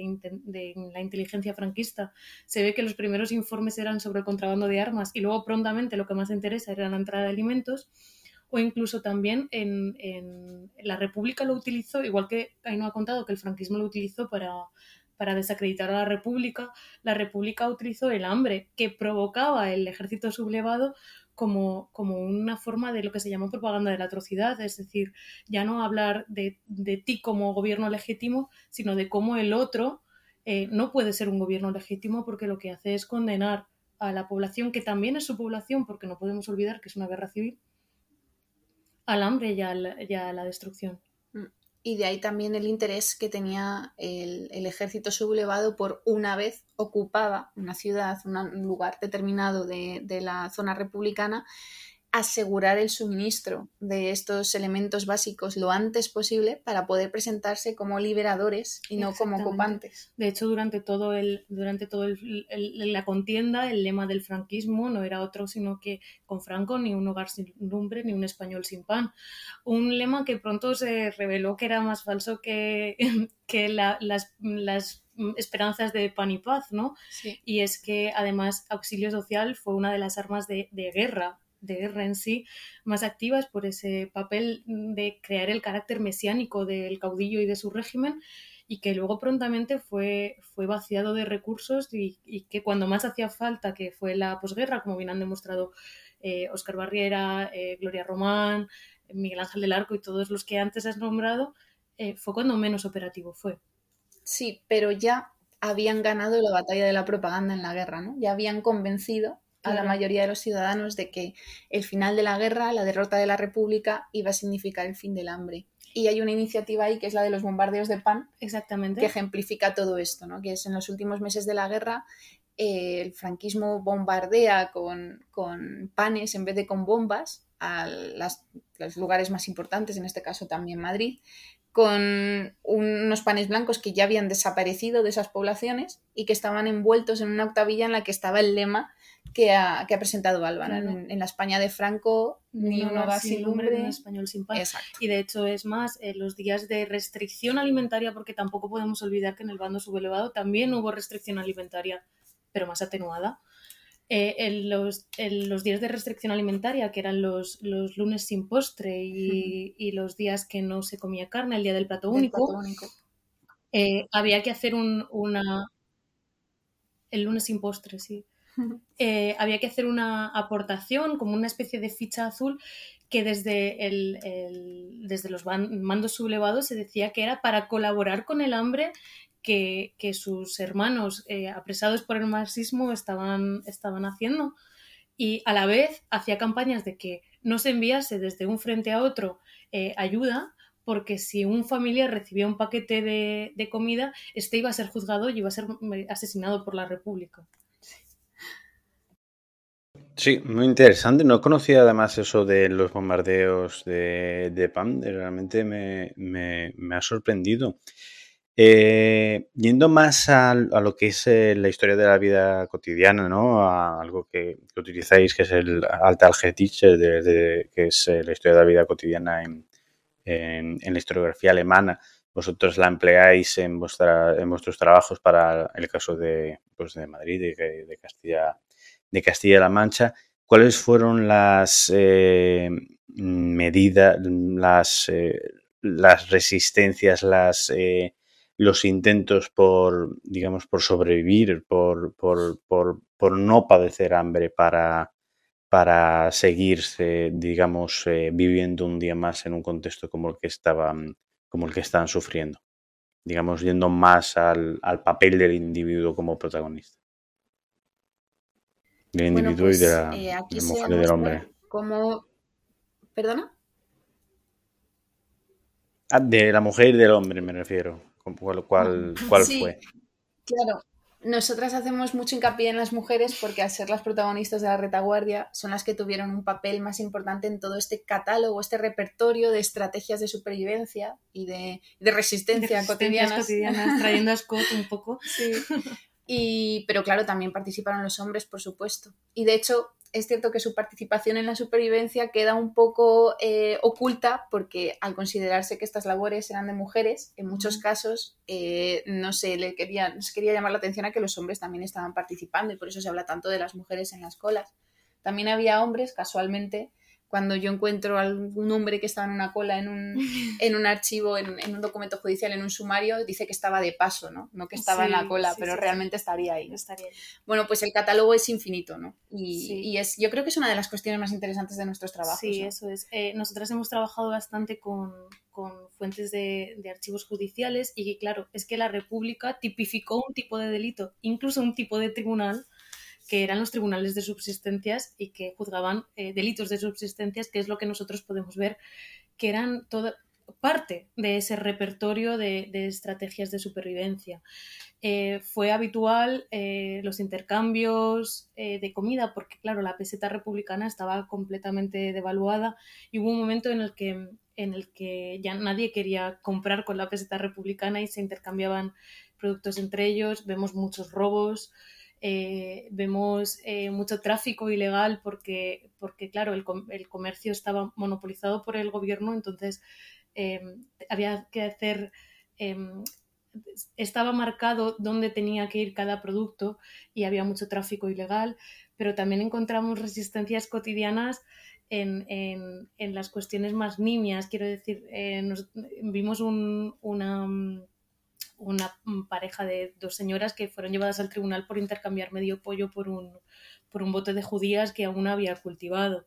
Speaker 5: la inteligencia franquista se ve que los primeros informes eran sobre el contrabando de armas y luego prontamente lo que más interesa era la entrada de alimentos. O incluso también en la República lo utilizó, igual que Ainhoa ha contado que el franquismo lo utilizó para desacreditar a la República utilizó el hambre que provocaba el ejército sublevado como una forma de lo que se llama propaganda de la atrocidad, es decir, ya no hablar de ti como gobierno legítimo, sino de cómo el otro no puede ser un gobierno legítimo porque lo que hace es condenar a la población, que también es su población, porque no podemos olvidar que es una guerra civil, al hambre y a la destrucción.
Speaker 4: Y de ahí también el interés que tenía el ejército sublevado por, una vez ocupada una ciudad, un lugar determinado de la zona republicana, asegurar el suministro de estos elementos básicos lo antes posible para poder presentarse como liberadores y no como ocupantes.
Speaker 5: De hecho, durante todo la contienda, el lema del franquismo no era otro sino que con Franco ni un hogar sin lumbre ni un español sin pan. Un lema que pronto se reveló que era más falso que las esperanzas de pan y paz, ¿no?
Speaker 4: Sí.
Speaker 5: Y es que además auxilio social fue una de las armas de guerra en sí, más activas por ese papel de crear el carácter mesiánico del caudillo y de su régimen, y que luego prontamente fue vaciado de recursos y que cuando más hacía falta, que fue la posguerra, como bien han demostrado Óscar Barriera, Gloria Román, Miguel Ángel del Arco y todos los que antes has nombrado, fue cuando menos operativo fue.
Speaker 4: Sí, pero ya habían ganado la batalla de la propaganda en la guerra, ¿no? Ya habían convencido a la mayoría de los ciudadanos de que el final de la guerra, la derrota de la República, iba a significar el fin del hambre. Y hay una iniciativa ahí que es la de los bombardeos de pan.
Speaker 5: Exactamente.
Speaker 4: Que ejemplifica todo esto, ¿no? Que es en los últimos meses de la guerra el franquismo bombardea con panes en vez de con bombas a los lugares más importantes, en este caso también Madrid, con unos panes blancos que ya habían desaparecido de esas poblaciones y que estaban envueltos en una octavilla en la que estaba el lema que ha presentado Álvaro. En la España de Franco, ni un hogar sin lumbre,
Speaker 5: ni un español sin pan.
Speaker 4: Exacto.
Speaker 5: Y de hecho es más, los días de restricción alimentaria, porque tampoco podemos olvidar que en el bando sublevado también hubo restricción alimentaria, pero más atenuada. En los días de restricción alimentaria, que eran los lunes sin postre y los días que no se comía carne, el día del plato único, había que hacer el lunes sin postre, sí. Había que hacer una aportación, como una especie de ficha azul, que desde los mandos sublevados se decía que era para colaborar con el hambre que sus hermanos apresados por el marxismo estaban haciendo, y a la vez hacía campañas de que no se enviase desde un frente a otro ayuda, porque si un familiar recibía un paquete de comida, este iba a ser juzgado y iba a ser asesinado por la República.
Speaker 2: Sí, muy interesante. No conocía además eso de los bombardeos de pan. Realmente me ha sorprendido. Yendo más a lo que es la historia de la vida cotidiana, ¿no? A algo que utilizáis, que es el Alltagsgedichte, que es la historia de la vida cotidiana en la historiografía alemana. Vosotros la empleáis en vuestros trabajos para el caso de, pues, de Madrid y de Castilla-La Mancha. ¿Cuáles fueron las medidas, las resistencias, los intentos por, digamos, por sobrevivir, por no padecer hambre para seguirse, digamos, viviendo un día más en un contexto como el que estaban sufriendo? Digamos, yendo más al papel del individuo como protagonista. Del
Speaker 4: Bueno,
Speaker 2: individuo y de
Speaker 4: pues
Speaker 2: la
Speaker 4: aquí se
Speaker 2: mujer y del
Speaker 4: demuestra
Speaker 2: hombre.
Speaker 4: cómo... ¿Perdona?
Speaker 2: De la mujer y del hombre me refiero. ¿Cuál
Speaker 4: Sí,
Speaker 2: fue?
Speaker 4: claro. Nosotras hacemos mucho hincapié en las mujeres porque al ser las protagonistas de la retaguardia son las que tuvieron un papel más importante en todo este catálogo, este repertorio de estrategias de supervivencia y de resistencia cotidianas.
Speaker 5: trayendo a Scott un poco.
Speaker 4: Sí. Pero claro, también participaron los hombres, por supuesto. Y de hecho, es cierto que su participación en la supervivencia queda un poco oculta porque al considerarse que estas labores eran de mujeres, en muchos casos no se quería llamar la atención a que los hombres también estaban participando y por eso se habla tanto de las mujeres en las colas. También había hombres, casualmente, cuando yo encuentro a algún hombre que estaba en una cola en un archivo, en un documento judicial, en un sumario, dice que estaba de paso, ¿no? No que estaba en la cola, pero realmente estaría ahí. Bueno, pues el catálogo es infinito, ¿no? Y yo creo que es una de las cuestiones más interesantes de nuestros trabajos.
Speaker 5: Sí,
Speaker 4: ¿no?
Speaker 5: eso es. Nosotras hemos trabajado bastante con fuentes de archivos judiciales y claro, es que la República tipificó un tipo de delito, incluso un tipo de tribunal, que eran los tribunales de subsistencias y que juzgaban delitos de subsistencias, que es lo que nosotros podemos ver que eran toda parte de ese repertorio de estrategias de supervivencia. Fue habitual los intercambios de comida, porque claro, la peseta republicana estaba completamente devaluada y hubo un momento en el que ya nadie quería comprar con la peseta republicana y se intercambiaban productos entre ellos. Vemos muchos robos. Vemos mucho tráfico ilegal porque claro, el comercio estaba monopolizado por el gobierno, entonces había que hacer... estaba marcado dónde tenía que ir cada producto y había mucho tráfico ilegal, pero también encontramos resistencias cotidianas en las cuestiones más nimias. Quiero decir, vimos una pareja de dos señoras que fueron llevadas al tribunal por intercambiar medio pollo por un bote de judías que aún había cultivado.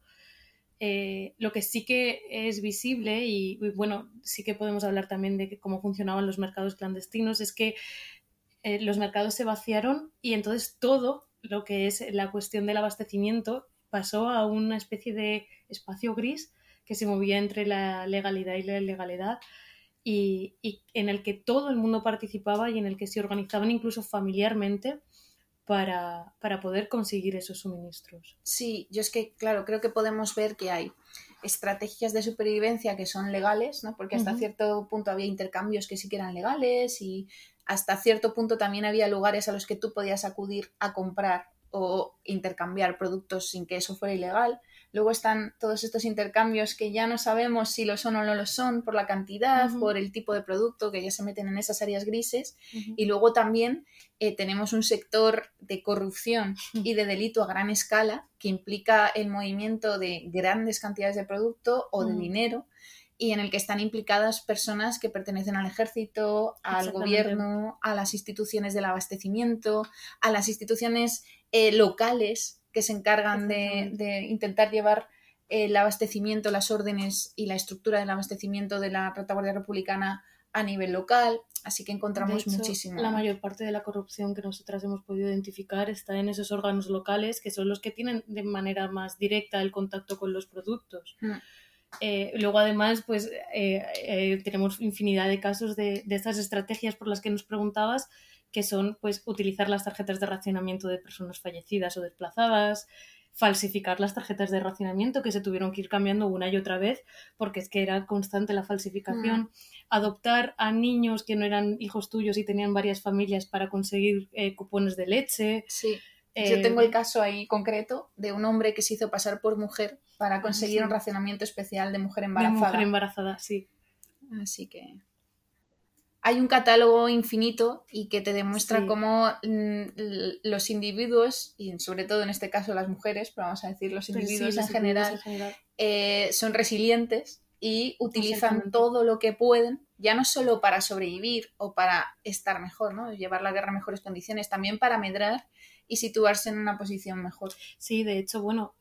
Speaker 5: Lo que sí que es visible y bueno, sí que podemos hablar también de cómo funcionaban los mercados clandestinos, es que los mercados se vaciaron y entonces todo lo que es la cuestión del abastecimiento pasó a una especie de espacio gris que se movía entre la legalidad y la ilegalidad y en el que todo el mundo participaba y en el que se organizaban incluso familiarmente para poder conseguir esos suministros.
Speaker 4: Sí, yo es que, claro, creo que podemos ver que hay estrategias de supervivencia que son legales, ¿no? Porque hasta cierto punto había intercambios que sí que eran legales y hasta cierto punto también había lugares a los que tú podías acudir a comprar o intercambiar productos sin que eso fuera ilegal. Luego están todos estos intercambios que ya no sabemos si lo son o no lo son por la cantidad, por el tipo de producto, que ya se meten en esas áreas grises. Y luego también tenemos un sector de corrupción y de delito a gran escala que implica el movimiento de grandes cantidades de producto o de dinero y en el que están implicadas personas que pertenecen al ejército, al gobierno, a las instituciones del abastecimiento, a las instituciones locales que se encargan de intentar llevar el abastecimiento, las órdenes y la estructura del abastecimiento de la retaguardia republicana a nivel local. Así que encontramos
Speaker 5: de hecho,
Speaker 4: muchísimo.
Speaker 5: La mayor parte de la corrupción que nosotras hemos podido identificar está en esos órganos locales que son los que tienen de manera más directa el contacto con los productos. Luego además pues tenemos infinidad de casos de estas estrategias por las que nos preguntabas, que son pues utilizar las tarjetas de racionamiento de personas fallecidas o desplazadas, falsificar las tarjetas de racionamiento, que se tuvieron que ir cambiando una y otra vez, porque es que era constante la falsificación. Adoptar a niños que no eran hijos tuyos y tenían varias familias para conseguir cupones de leche.
Speaker 4: Sí. Yo tengo el caso ahí concreto de un hombre que se hizo pasar por mujer para conseguir un racionamiento especial de mujer embarazada.
Speaker 5: De mujer embarazada, sí.
Speaker 4: Así que hay un catálogo infinito y que te demuestra cómo los individuos, y sobre todo en este caso las mujeres, pero vamos a decir los individuos en general, son resilientes y utilizan todo lo que pueden, ya no solo para sobrevivir o para estar mejor, ¿no? Llevar la guerra en mejores condiciones, también para medrar y situarse en una posición mejor.
Speaker 5: Sí, de hecho, bueno,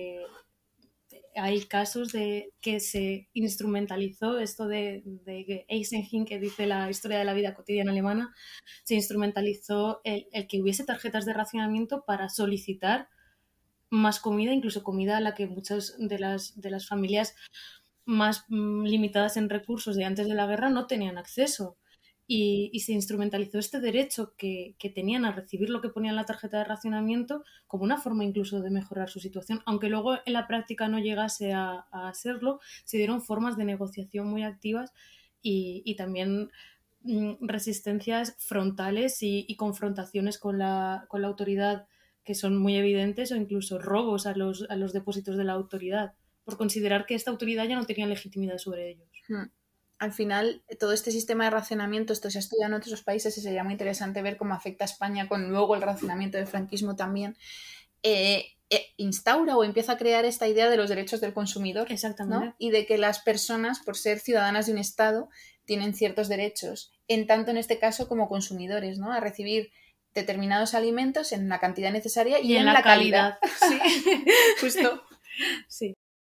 Speaker 5: hay casos de que se instrumentalizó esto de Eisenhower, que dice la historia de la vida cotidiana alemana, se instrumentalizó el que hubiese tarjetas de racionamiento para solicitar más comida, incluso comida a la que muchas de las familias más limitadas en recursos de antes de la guerra no tenían acceso. Y se instrumentalizó este derecho que tenían a recibir lo que ponía en la tarjeta de racionamiento como una forma incluso de mejorar su situación. Aunque luego en la práctica no llegase a serlo, se dieron formas de negociación muy activas y también resistencias frontales y confrontaciones con la autoridad que son muy evidentes, o incluso robos a los depósitos de la autoridad, por considerar que esta autoridad ya no tenía legitimidad sobre ellos.
Speaker 4: Al final, todo este sistema de racionamiento, esto se ha estudiado en otros países y sería muy interesante ver cómo afecta a España con luego el racionamiento del franquismo también, instaura o empieza a crear esta idea de los derechos del consumidor.
Speaker 5: Exactamente.
Speaker 4: ¿no? Y de que las personas, por ser ciudadanas de un Estado, tienen ciertos derechos, en tanto en este caso como consumidores, ¿no? A recibir determinados alimentos en la cantidad necesaria y en la calidad.
Speaker 5: Sí,
Speaker 4: justo.
Speaker 5: Sí.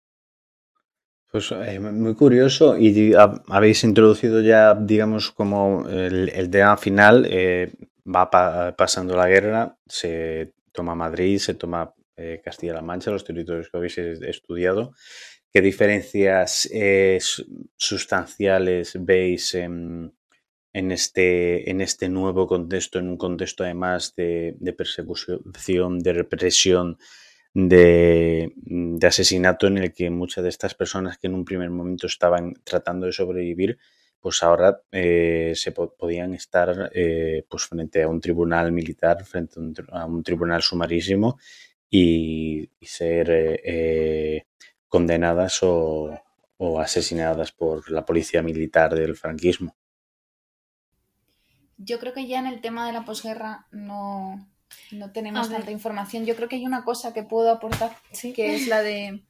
Speaker 2: Pues muy curioso, y habéis introducido ya, digamos, como el tema final, va pasando la guerra, se toma Madrid, se toma Castilla-La Mancha, los territorios que habéis estudiado. ¿Qué diferencias sustanciales veis en este nuevo contexto, en un contexto además de persecución, de represión, de asesinato, en el que muchas de estas personas que en un primer momento estaban tratando de sobrevivir, pues ahora podían estar pues frente a un tribunal militar, frente a un tribunal sumarísimo y ser condenadas o asesinadas por la policía militar del franquismo?
Speaker 4: Yo creo que ya en el tema de la posguerra no tenemos tanta información. Yo creo que hay una cosa que puedo aportar, ¿sí? Que es la de...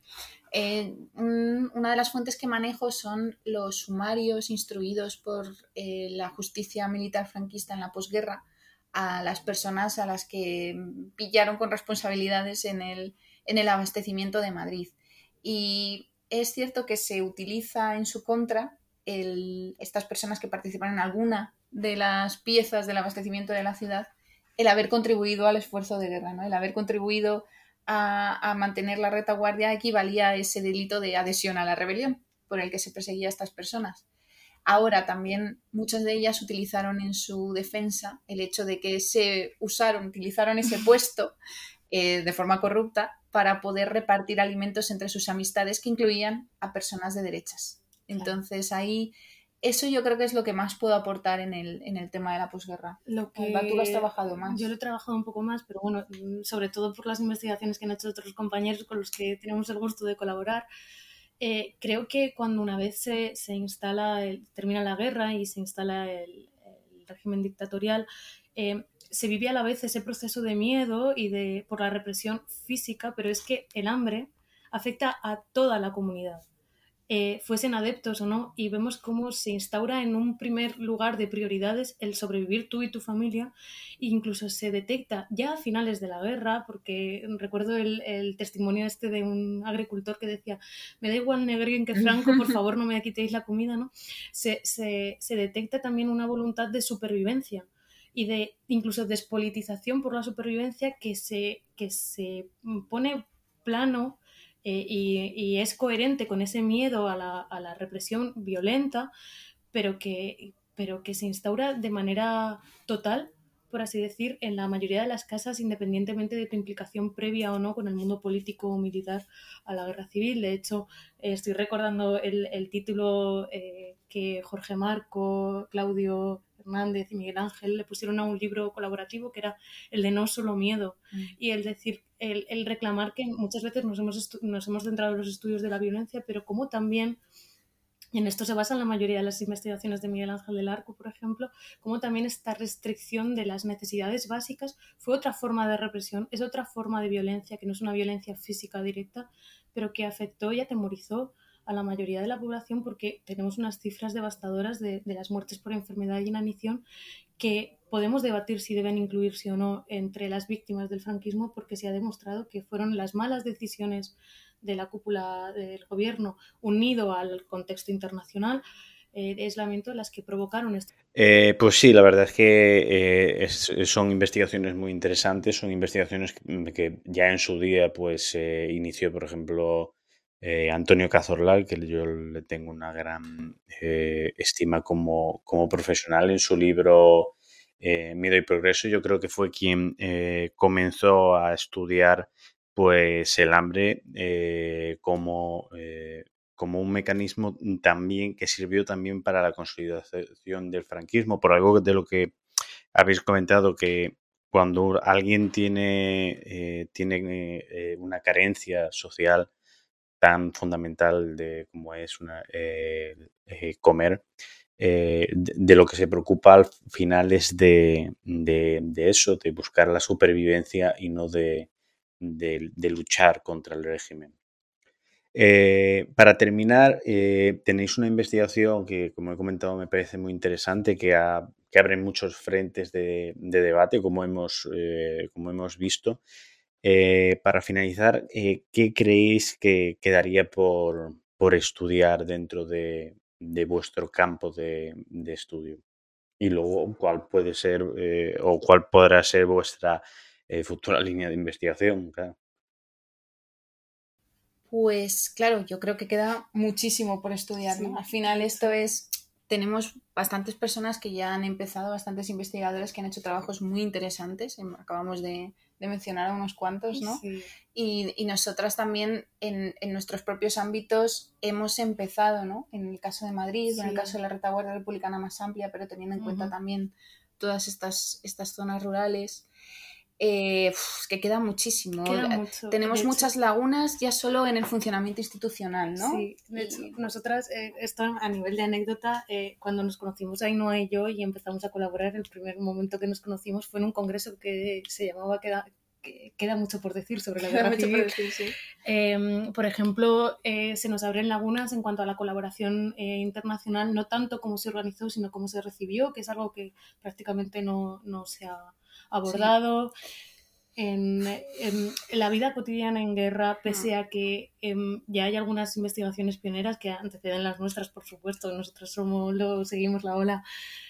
Speaker 4: una de las fuentes que manejo son los sumarios instruidos por la justicia militar franquista en la posguerra a las personas a las que pillaron con responsabilidades en el abastecimiento de Madrid. Y es cierto que se utiliza en su contra estas personas que participan en alguna de las piezas del abastecimiento de la ciudad, el haber contribuido al esfuerzo de guerra, ¿no? El haber contribuido a mantener la retaguardia equivalía a ese delito de adhesión a la rebelión por el que se perseguía a estas personas. Ahora también muchas de ellas utilizaron en su defensa el hecho de que utilizaron ese puesto de forma corrupta para poder repartir alimentos entre sus amistades, que incluían a personas de derechas. Entonces ahí eso yo creo que es lo que más puedo aportar en el tema de la posguerra.
Speaker 5: Tú lo has trabajado más. Yo lo he trabajado un poco más, pero bueno, sobre todo por las investigaciones que han hecho otros compañeros con los que tenemos el gusto de colaborar. Creo que cuando una vez se termina la guerra y se instala el régimen dictatorial, se vive a la vez ese proceso de miedo y por la represión física, pero es que el hambre afecta a toda la comunidad. Fuesen adeptos o no, y vemos cómo se instaura en un primer lugar de prioridades el sobrevivir tú y tu familia, e incluso se detecta ya a finales de la guerra, porque recuerdo el testimonio de un agricultor que decía: me da igual Negrín que Franco, por favor no me quitéis la comida, ¿no? Se detecta también una voluntad de supervivencia y incluso despolitización por la supervivencia que se pone plano. Y es coherente con ese miedo a la represión violenta, pero que se instaura de manera total por así decir, en la mayoría de las casas, independientemente de tu implicación previa o no con el mundo político o militar a la guerra civil. De hecho, estoy recordando el título que Jorge Marco, Claudio Hernández y Miguel Ángel le pusieron a un libro colaborativo, que era el de No Solo Miedo, y el decir, el reclamar que muchas veces nos hemos centrado en los estudios de la violencia, pero como también, y en esto se basan la mayoría de las investigaciones de Miguel Ángel del Arco, por ejemplo, como también esta restricción de las necesidades básicas fue otra forma de represión, es otra forma de violencia, que no es una violencia física directa, pero que afectó y atemorizó a la mayoría de la población, porque tenemos unas cifras devastadoras de las muertes por enfermedad y inanición que podemos debatir si deben incluirse o no entre las víctimas del franquismo, porque se ha demostrado que fueron las malas decisiones de la cúpula del gobierno, unido al contexto internacional de aislamiento, las que provocaron esto.
Speaker 2: Pues sí, la verdad es que son investigaciones muy interesantes, son investigaciones que ya en su día pues inició, por ejemplo, Antonio Cazorla, que yo le tengo una gran estima como profesional. En su libro Miedo y Progreso, yo creo que fue quien comenzó a estudiar pues el hambre como un mecanismo también que sirvió también para la consolidación del franquismo, por algo de lo que habéis comentado, que cuando alguien tiene una carencia social tan fundamental como es comer, de lo que se preocupa al final es de eso, de buscar la supervivencia y no de luchar contra el régimen. Para terminar, tenéis una investigación que, como he comentado, me parece muy interesante, que abre muchos frentes de debate, como hemos visto. Para finalizar, ¿qué creéis que quedaría por estudiar dentro de vuestro campo de estudio? Y luego, ¿cuál puede ser o cuál podrá ser vuestra futura línea de investigación? Claro.
Speaker 4: Pues claro, yo creo que queda muchísimo por estudiar, ¿no?
Speaker 5: Sí,
Speaker 4: Al final esto es, tenemos bastantes personas que ya han empezado, bastantes investigadores que han hecho trabajos muy interesantes, acabamos de mencionar a unos cuantos, ¿no?
Speaker 5: Sí.
Speaker 4: Y nosotras también en nuestros propios ámbitos hemos empezado, ¿no? En el caso de Madrid,
Speaker 5: Sí.
Speaker 4: en el caso de la retaguardia republicana más amplia, pero teniendo en cuenta también todas estas zonas rurales. Que queda muchísimo.
Speaker 5: Queda mucho.
Speaker 4: Tenemos
Speaker 5: De hecho,
Speaker 4: muchas lagunas ya solo en el funcionamiento institucional, ¿no?
Speaker 5: Sí, de hecho, nosotras, esto a nivel de anécdota, cuando nos conocimos Ainhoa y yo y empezamos a colaborar, el primer momento que nos conocimos fue en un congreso que se llamaba Queda mucho por decir sobre la guerra civil. Por ejemplo, se nos abren lagunas en cuanto a la colaboración internacional, no tanto cómo se organizó, sino cómo se recibió, que es algo que prácticamente no se ha abordado. Sí. En la vida cotidiana en guerra, pese a que ya hay algunas investigaciones pioneras que anteceden las nuestras, por supuesto, nosotros seguimos la ola,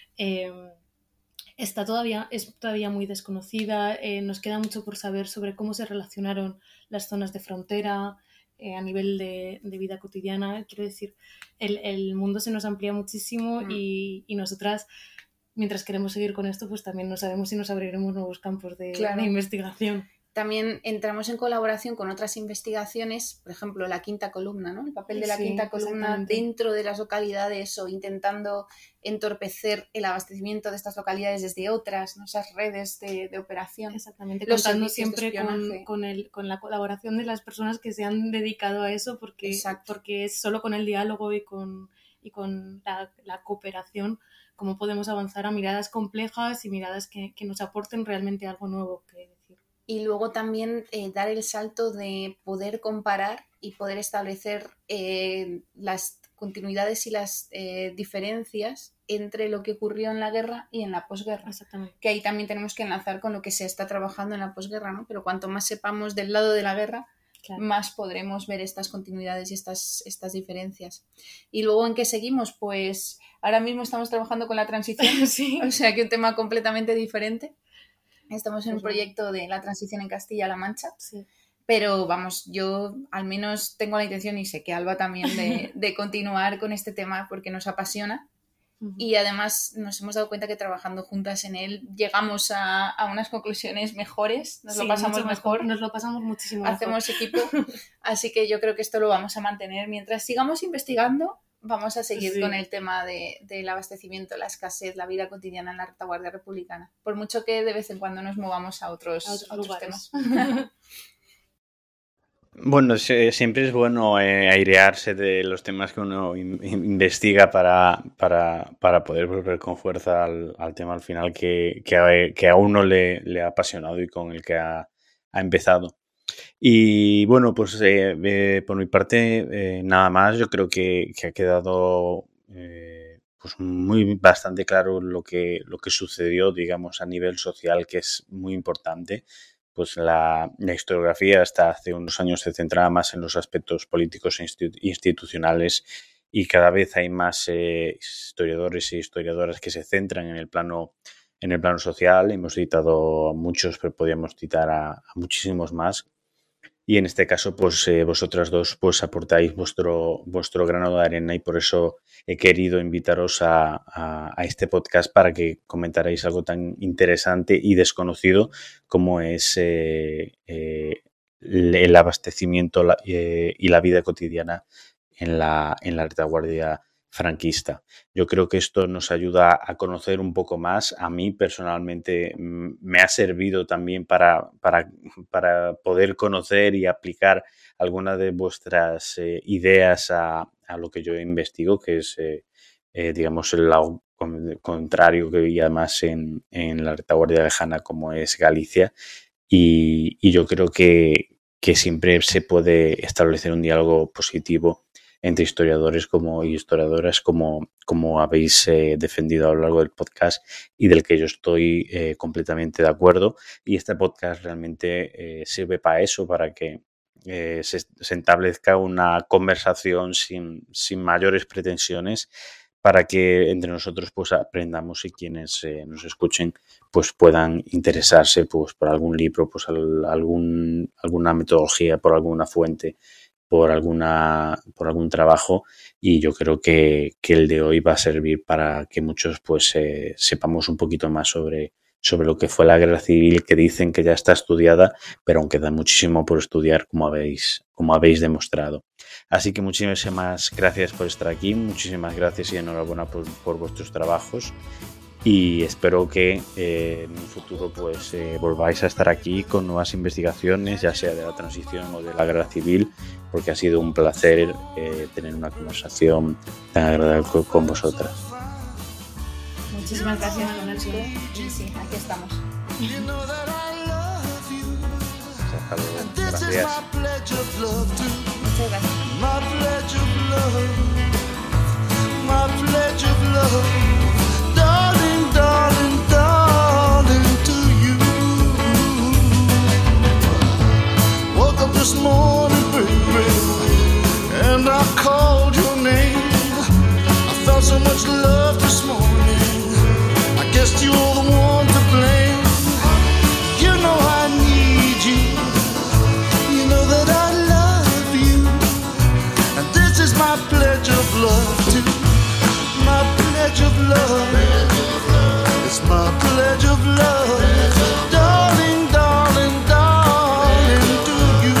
Speaker 5: es todavía muy desconocida, nos queda mucho por saber sobre cómo se relacionaron las zonas de frontera a nivel de vida cotidiana. Quiero decir, el mundo se nos amplía muchísimo y nosotras, mientras queremos seguir con esto, pues también no sabemos si nos abriremos nuevos campos de investigación.
Speaker 4: También entramos en colaboración con otras investigaciones, por ejemplo, la quinta columna, ¿no? El papel de la quinta columna dentro de las localidades o intentando entorpecer el abastecimiento de estas localidades desde otras, ¿no? Esas redes de operación.
Speaker 5: Exactamente, contando siempre con la colaboración de las personas que se han dedicado a eso, porque es solo con el diálogo y con la cooperación cómo podemos avanzar a miradas complejas y miradas que nos aporten realmente algo nuevo que decir.
Speaker 4: Y luego también dar el salto de poder comparar y poder establecer las continuidades y las diferencias entre lo que ocurrió en la guerra y en la posguerra.
Speaker 5: Exactamente.
Speaker 4: Que ahí también tenemos que enlazar con lo que se está trabajando en la posguerra, ¿no? Pero cuanto más sepamos del lado de la guerra, más podremos ver estas continuidades y estas diferencias. Y luego, ¿en qué seguimos? Pues ahora mismo estamos trabajando con la transición,
Speaker 5: sí.
Speaker 4: O sea que un tema completamente diferente. Estamos en un proyecto de la transición en Castilla-La Mancha, pero vamos, yo al menos tengo la intención, y sé que Alba también, de continuar con este tema porque nos apasiona y además nos hemos dado cuenta que trabajando juntas en él llegamos a unas conclusiones mejores, nos lo pasamos mejor.
Speaker 5: Nos lo pasamos muchísimo
Speaker 4: mejor. Hacemos equipo, así que yo creo que esto lo vamos a mantener. Mientras sigamos investigando, vamos a seguir con el tema del abastecimiento, la escasez, la vida cotidiana en la retaguardia republicana, por mucho que de vez en cuando nos movamos a otros temas.
Speaker 2: Bueno, siempre es bueno airearse de los temas que uno investiga para poder volver con fuerza al tema al final que a uno le ha apasionado y con el que ha empezado. Y bueno, pues por mi parte nada más. Yo creo que ha quedado pues bastante claro lo que sucedió, digamos, a nivel social, que es muy importante. Pues la historiografía hasta hace unos años se centraba más en los aspectos políticos e institucionales, y cada vez hay más historiadores e historiadoras que se centran en el plano social. Hemos citado a muchos, pero podríamos citar a muchísimos más. Y en este caso, pues vosotras dos pues aportáis vuestro grano de arena, y por eso he querido invitaros a este podcast para que comentarais algo tan interesante y desconocido como es el abastecimiento y la vida cotidiana en la retaguardia franquista. Yo creo que esto nos ayuda a conocer un poco más. A mí personalmente me ha servido también para poder conocer y aplicar algunas de vuestras ideas a lo que yo investigo, que es digamos el lado contrario que vi además en la retaguardia lejana, como es Galicia, y yo creo que siempre se puede establecer un diálogo positivo entre historiadores y historiadoras como habéis defendido a lo largo del podcast, y del que yo estoy completamente de acuerdo. Y este podcast realmente sirve para eso, para que se establezca una conversación sin mayores pretensiones, para que entre nosotros pues aprendamos, y quienes nos escuchen pues puedan interesarse pues por algún libro, pues alguna metodología, por alguna fuente, por algún trabajo. Y yo creo que el de hoy va a servir para que muchos pues sepamos un poquito más sobre lo que fue la guerra civil, que dicen que ya está estudiada, pero aún queda muchísimo por estudiar, como habéis demostrado. Así que muchísimas gracias por estar aquí, muchísimas gracias y enhorabuena por vuestros trabajos. Y espero que en un futuro pues volváis a estar aquí con nuevas investigaciones, ya sea de la transición o de la guerra civil, porque ha sido un placer tener una conversación tan agradable con vosotras.
Speaker 4: Muchísimas gracias, Leonardo. Y sí, aquí estamos.
Speaker 2: Hasta luego. Gracias.
Speaker 4: Muchas
Speaker 3: gracias. Darling, darling, darling, to you. Woke up this morning, baby, and I called your name. I felt so much love this morning. I guess you're the one to blame. You know I need you. You know that I love you. And this is my pledge of love to you. My pledge of love. It's my pledge of love. Darling, darling, darling, to you.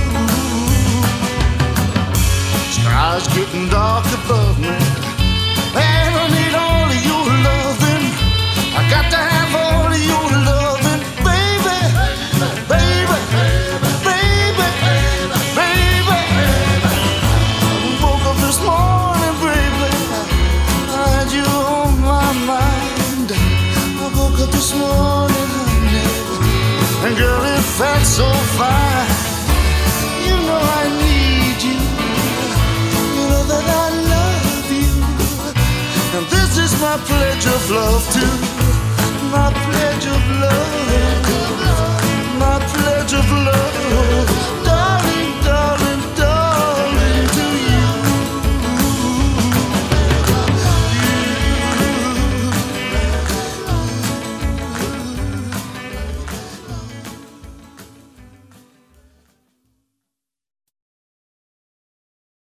Speaker 3: Sky's getting dark above me, and I need all of your loving. I got to have all of your loving, baby, baby, baby, baby. I woke up this morning, baby, I had you on my mind. I woke up this morning, honey, and girl, it felt so fine. You know I need you. You know that I love you. And this is my pledge of love too. My pledge of love. My pledge of love.